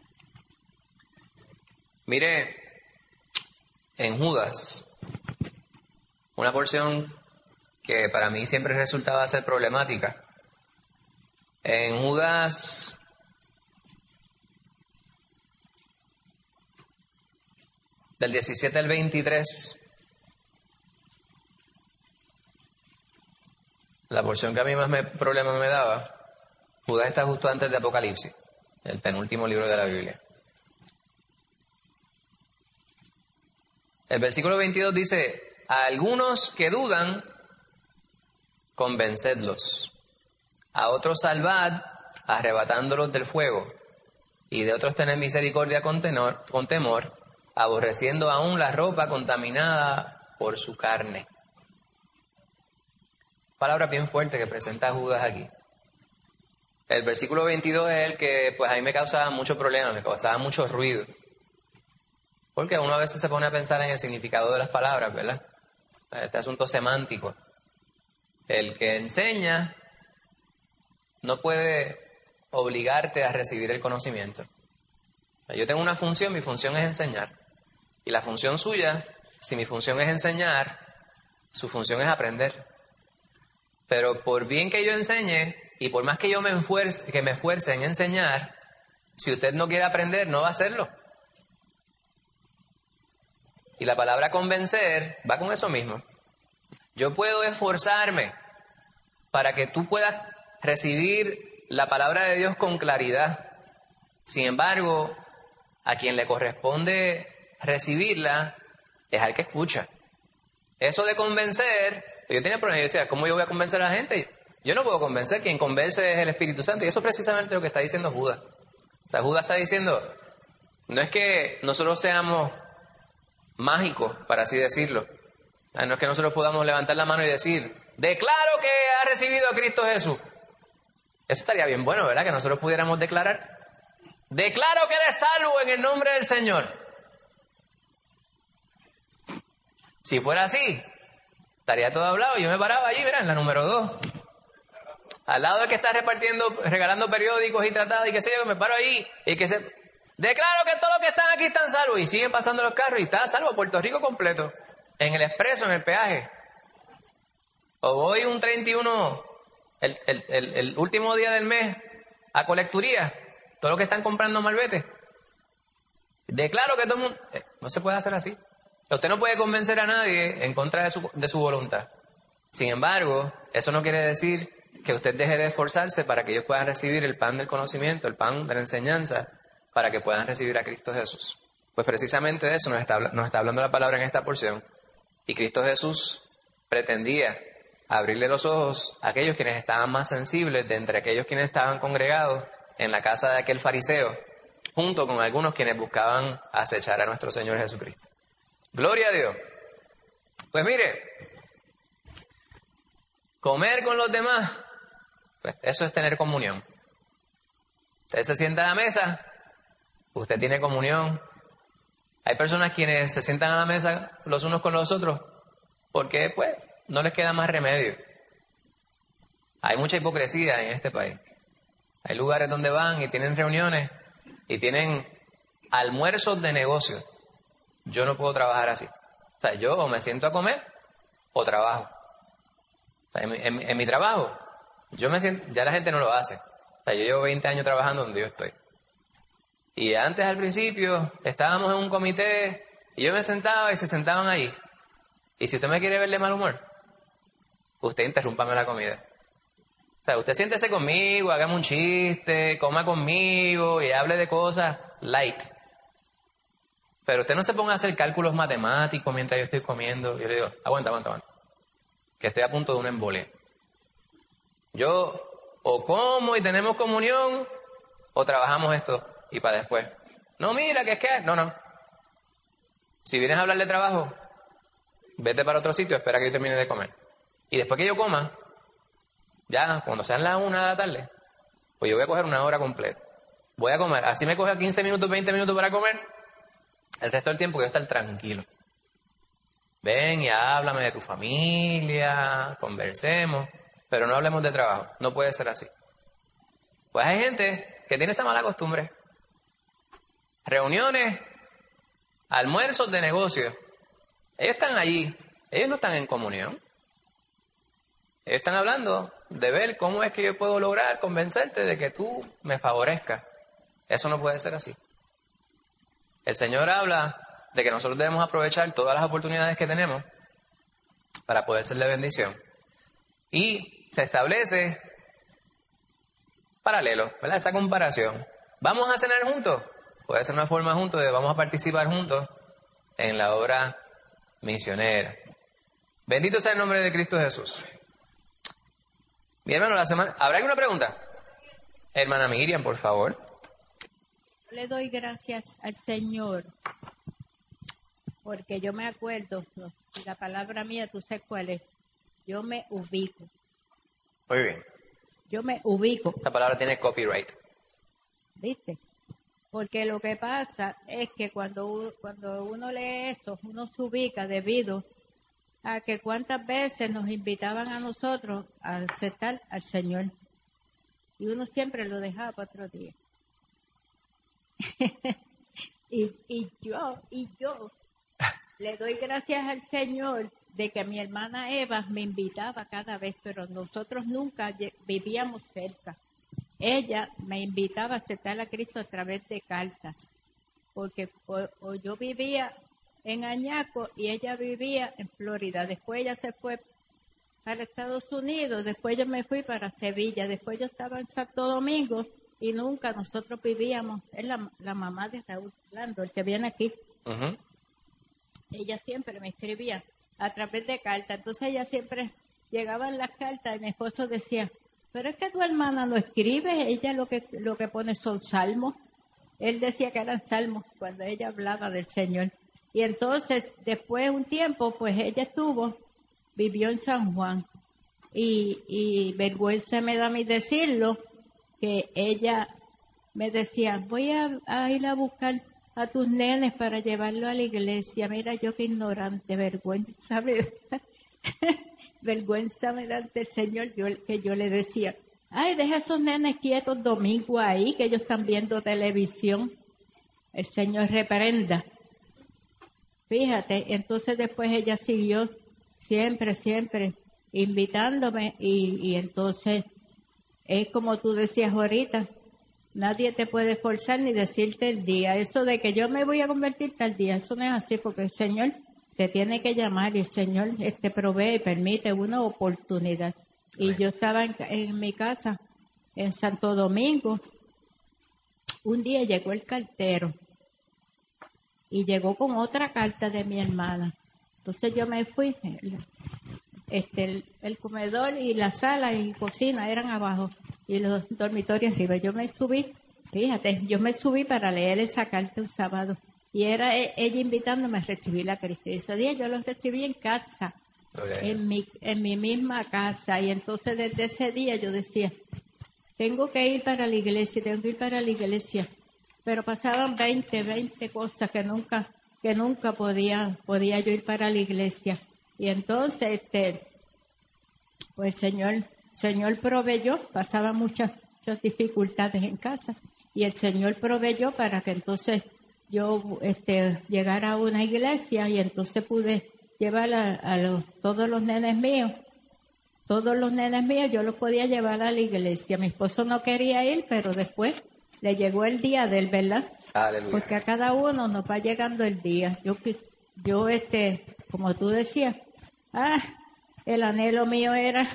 Mire, en Judas, una porción que para mí siempre resultaba ser problemática. En Judas, del 17 al 23, la porción que a mí más problema me daba, Judas está justo antes de Apocalipsis, el penúltimo libro de la Biblia. El versículo 22 dice, a algunos que dudan, convencedlos. A otros salvad, arrebatándolos del fuego. Y de otros tened misericordia con temor, aborreciendo aún la ropa contaminada por su carne. Palabra bien fuerte que presenta Judas aquí. El versículo 22 es el que pues a mí me causaba mucho problema, me causaba mucho ruido. Porque uno a veces se pone a pensar en el significado de las palabras, ¿verdad? Este asunto semántico. El que enseña no puede obligarte a recibir el conocimiento. Yo tengo una función, mi función es enseñar. Y la función suya, si mi función es enseñar, su función es aprender. Pero por bien que yo enseñe, y por más que yo me esfuerce en enseñar, si usted no quiere aprender, no va a hacerlo. Y la palabra convencer va con eso mismo. Yo puedo esforzarme para que tú puedas recibir la palabra de Dios con claridad. Sin embargo, a quien le corresponde recibirla es al que escucha. Eso de convencer, yo tenía problemas, yo decía, ¿cómo yo voy a convencer a la gente? Yo no puedo convencer, quien convence es el Espíritu Santo. Y eso es precisamente lo que está diciendo Judas. O sea, Judas está diciendo, no es que nosotros seamos mágicos, para así decirlo. No es que nosotros podamos levantar la mano y decir, declaro que ha recibido a Cristo Jesús. Eso estaría bien bueno, ¿verdad? Que nosotros pudiéramos declarar. Declaro que eres salvo en el nombre del Señor. Si fuera así, estaría todo hablado. Yo me paraba allí, mira, en la número 2. Al lado del que está regalando periódicos y tratados y qué sé yo, me paro ahí y que se... Declaro que todos los que están aquí están salvos. Y siguen pasando los carros y está salvo Puerto Rico completo. En el expreso, en el peaje. O voy un 31, el último día del mes, a colecturía. Todos los que están comprando malvete. Declaro que todo el mundo... No se puede hacer así. Usted no puede convencer a nadie en contra de su voluntad. Sin embargo, eso no quiere decir que usted deje de esforzarse para que ellos puedan recibir el pan del conocimiento, el pan de la enseñanza, para que puedan recibir a Cristo Jesús. Pues precisamente de eso nos está hablando la palabra en esta porción. Y Cristo Jesús pretendía abrirle los ojos a aquellos quienes estaban más sensibles de entre aquellos quienes estaban congregados en la casa de aquel fariseo, junto con algunos quienes buscaban acechar a nuestro Señor Jesucristo. Gloria a Dios. Pues mire, comer con los demás, pues eso es tener comunión. Usted se sienta a la mesa, usted tiene comunión. Hay personas quienes se sientan a la mesa los unos con los otros porque pues no les queda más remedio. Hay mucha hipocresía en este país. Hay lugares donde van y tienen reuniones y tienen almuerzos de negocios. Yo no puedo trabajar así. O sea, yo o me siento a comer o trabajo. O sea, en mi trabajo, yo me siento, ya la gente no lo hace. O sea, yo llevo 20 años trabajando donde yo estoy. Y antes, al principio, estábamos en un comité y yo me sentaba y se sentaban ahí. Y si usted me quiere ver de mal humor, usted interrúmpame la comida. O sea, usted siéntese conmigo, hágame un chiste, coma conmigo y hable de cosas light. Pero usted no se ponga a hacer cálculos matemáticos mientras yo estoy comiendo. Yo le digo, aguanta, que estoy a punto de una embolia. Yo o como y tenemos comunión, o trabajamos esto y para después. No, mira, que es que... No. Si vienes a hablar de trabajo, vete para otro sitio, espera que yo termine de comer. Y después que yo coma, ya cuando sean las 1 de la tarde, pues yo voy a coger 1 hora completa. Voy a comer. Así me coge 15 minutos, 20 minutos para comer. El resto del tiempo que yo estar tranquilo. Ven y háblame de tu familia, conversemos, pero no hablemos de trabajo. No puede ser así. Pues hay gente que tiene esa mala costumbre. Reuniones, almuerzos de negocio. Ellos están allí, ellos no están en comunión. Ellos están hablando de ver cómo es que yo puedo lograr convencerte de que tú me favorezcas. Eso no puede ser así. El Señor habla de que nosotros debemos aprovechar todas las oportunidades que tenemos para poder ser de bendición. Y se establece paralelo, ¿verdad? Esa comparación. ¿Vamos a cenar juntos? Puede ser una forma juntos de vamos a participar juntos en la obra misionera. Bendito sea el nombre de Cristo Jesús. Mi hermano, ¿habrá alguna pregunta? Hermana Miriam, por favor. Le doy gracias al Señor porque yo me acuerdo, la palabra mía, tú sabes cuál es, yo me ubico. Muy bien. Yo me ubico. Esta palabra tiene copyright. ¿Viste? Porque lo que pasa es que cuando uno lee eso, uno se ubica debido a que cuántas veces nos invitaban a nosotros a aceptar al Señor. Y uno siempre lo dejaba para otro día. y yo le doy gracias al Señor de que mi hermana Eva me invitaba cada vez, pero nosotros nunca vivíamos cerca. Ella me invitaba a aceptar a Cristo a través de cartas, porque o yo vivía en Añaco y ella vivía en Florida. Después ella se fue para Estados Unidos, después yo me fui para Sevilla, después yo estaba en Santo Domingo y nunca nosotros vivíamos. Es la mamá de Raúl Lando, el que viene aquí. Uh-huh. ella siempre me escribía a través de cartas. Entonces ella siempre llegaban las cartas y mi esposo decía, pero es que tu hermana no escribe, ella lo que pone son salmos. Él decía que eran salmos cuando ella hablaba del Señor. Y entonces, después de un tiempo, pues ella vivió en San Juan. Y vergüenza me da a mí decirlo, que ella me decía, voy a ir a buscar a tus nenes para llevarlo a la iglesia. Mira, yo qué ignorante, vergüenza me da. Vergüenza me da ante el Señor, que yo le decía, ay, deja esos nenes quietos domingo ahí, que ellos están viendo televisión. El Señor reprenda. Fíjate, entonces después ella siguió siempre invitándome y entonces es como tú decías ahorita, nadie te puede forzar ni decirte el día. Eso de que yo me voy a convertir tal día, eso no es así, porque el Señor te tiene que llamar y el Señor provee y permite una oportunidad. Y yo estaba en mi casa, en Santo Domingo. Un día llegó el cartero y llegó con otra carta de mi hermana. Entonces yo me fui, el comedor y la sala y cocina eran abajo y los dormitorios arriba. Yo me subí para leer esa carta un sábado. Y era ella invitándome a recibir a Cristo. Y ese día yo lo recibí en casa, en mi misma casa. Y entonces desde ese día yo decía, tengo que ir para la iglesia. Pero pasaban 20 cosas que nunca podía yo ir para la iglesia. Y entonces, pues el Señor proveyó, pasaban muchas dificultades en casa. Y el Señor proveyó para que entonces yo llegara a una iglesia y entonces pude llevar a todos los nenes míos yo los podía llevar a la iglesia. Mi esposo no quería ir, pero después le llegó el día de él, ¿verdad? Aleluya. Porque a cada uno nos va llegando el día. Yo como tú decías, el anhelo mío era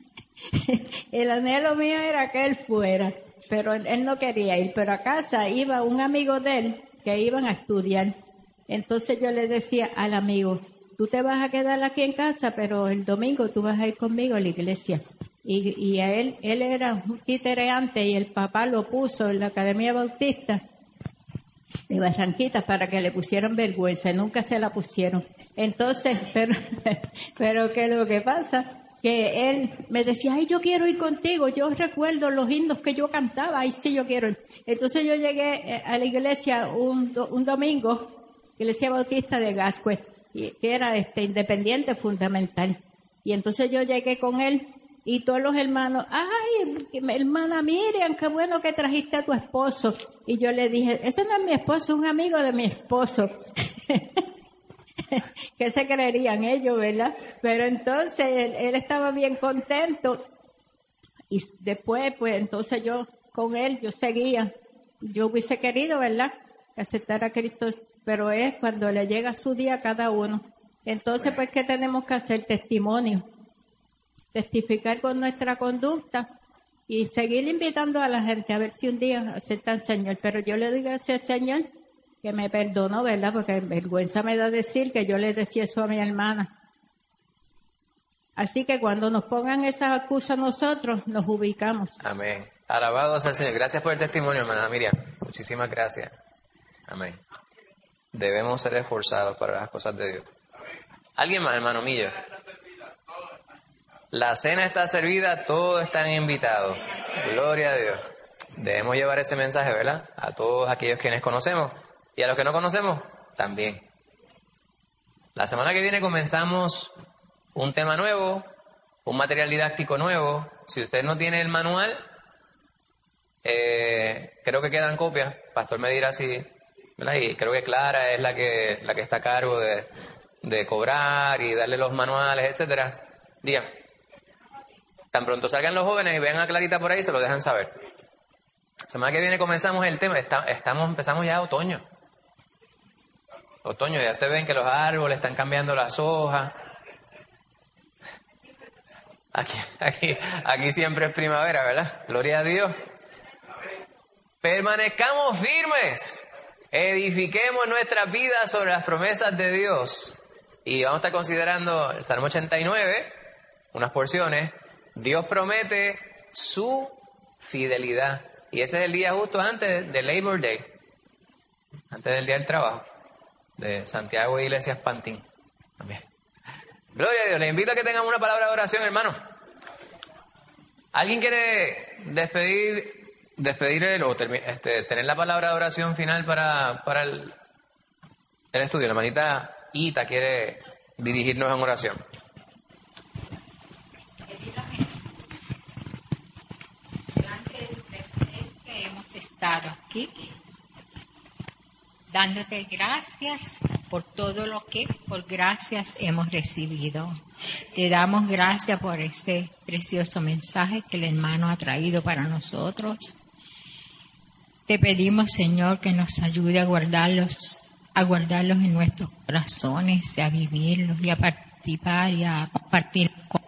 que él fuera, pero él no quería ir. Pero a casa iba un amigo de él que iban a estudiar. Entonces yo le decía al amigo, tú te vas a quedar aquí en casa, pero el domingo tú vas a ir conmigo a la iglesia. Y a él era un títere antes y el papá lo puso en la Academia Bautista de Barranquitas para que le pusieran vergüenza. Nunca se la pusieron. Entonces, pero que lo que pasa, que él me decía, ay, yo quiero ir contigo, yo recuerdo los himnos que yo cantaba, ay, sí, yo quiero ir. Entonces yo llegué a la iglesia un domingo, Iglesia Bautista de Gascue, que era independiente fundamental. Y entonces yo llegué con él y todos los hermanos, ay, hermana Miriam, qué bueno que trajiste a tu esposo. Y yo le dije, ese no es mi esposo, es un amigo de mi esposo. ¿Qué se creerían ellos, verdad? Pero entonces él estaba bien contento. Y después, pues entonces yo con él, yo seguía. Yo hubiese querido, ¿verdad?, aceptar a Cristo, pero es cuando le llega su día a cada uno. Entonces, pues, ¿qué tenemos que hacer? Testimonio. Testificar con nuestra conducta y seguir invitando a la gente a ver si un día aceptan al Señor. Pero yo le doy gracias al Señor que me perdonó, ¿verdad? Porque vergüenza me da decir que yo le decía eso a mi hermana. Así que cuando nos pongan esas excusas nosotros, nos ubicamos. Amén. Alabado sea el Señor. Gracias por el testimonio, hermana Miriam. Muchísimas gracias. Amén. Debemos ser esforzados para las cosas de Dios. ¿Alguien más, hermano Millo? La cena está servida, todos están invitados. Gloria a Dios. Debemos llevar ese mensaje, ¿verdad?, a todos aquellos quienes conocemos y a los que no conocemos también. La semana que viene comenzamos un tema nuevo, un material didáctico nuevo. Si usted no tiene el manual, creo que quedan copias. Pastor me dirá si, ¿verdad? Y creo que Clara es la que está a cargo de cobrar y darle los manuales, etcétera. Dígame. Tan pronto salgan los jóvenes y vean a Clarita por ahí, se lo dejan saber. La semana que viene comenzamos el tema. Empezamos ya otoño. Otoño, ya ustedes ven que los árboles están cambiando las hojas. Aquí siempre es primavera, ¿verdad? Gloria a Dios. Permanezcamos firmes. edifiquemos nuestras vidas sobre las promesas de Dios. Y vamos a estar considerando el Salmo 89, unas porciones. Dios promete su fidelidad. Y ese es el día justo antes de Labor Day, antes del día del trabajo, de Santiago Iglesias Pantín. Amén. Gloria a Dios. Les invito a que tengan una palabra de oración, hermano. ¿Alguien quiere despedir o tener la palabra de oración final para el estudio? La hermanita Ita quiere dirigirnos en oración. Delante de tu presencia hemos estado aquí, dándote gracias por todo lo que por gracias hemos recibido. Te damos gracias por ese precioso mensaje que el hermano ha traído para nosotros. Te pedimos, Señor, que nos ayude a guardarlos en nuestros corazones, a vivirlos y a participar y a compartir con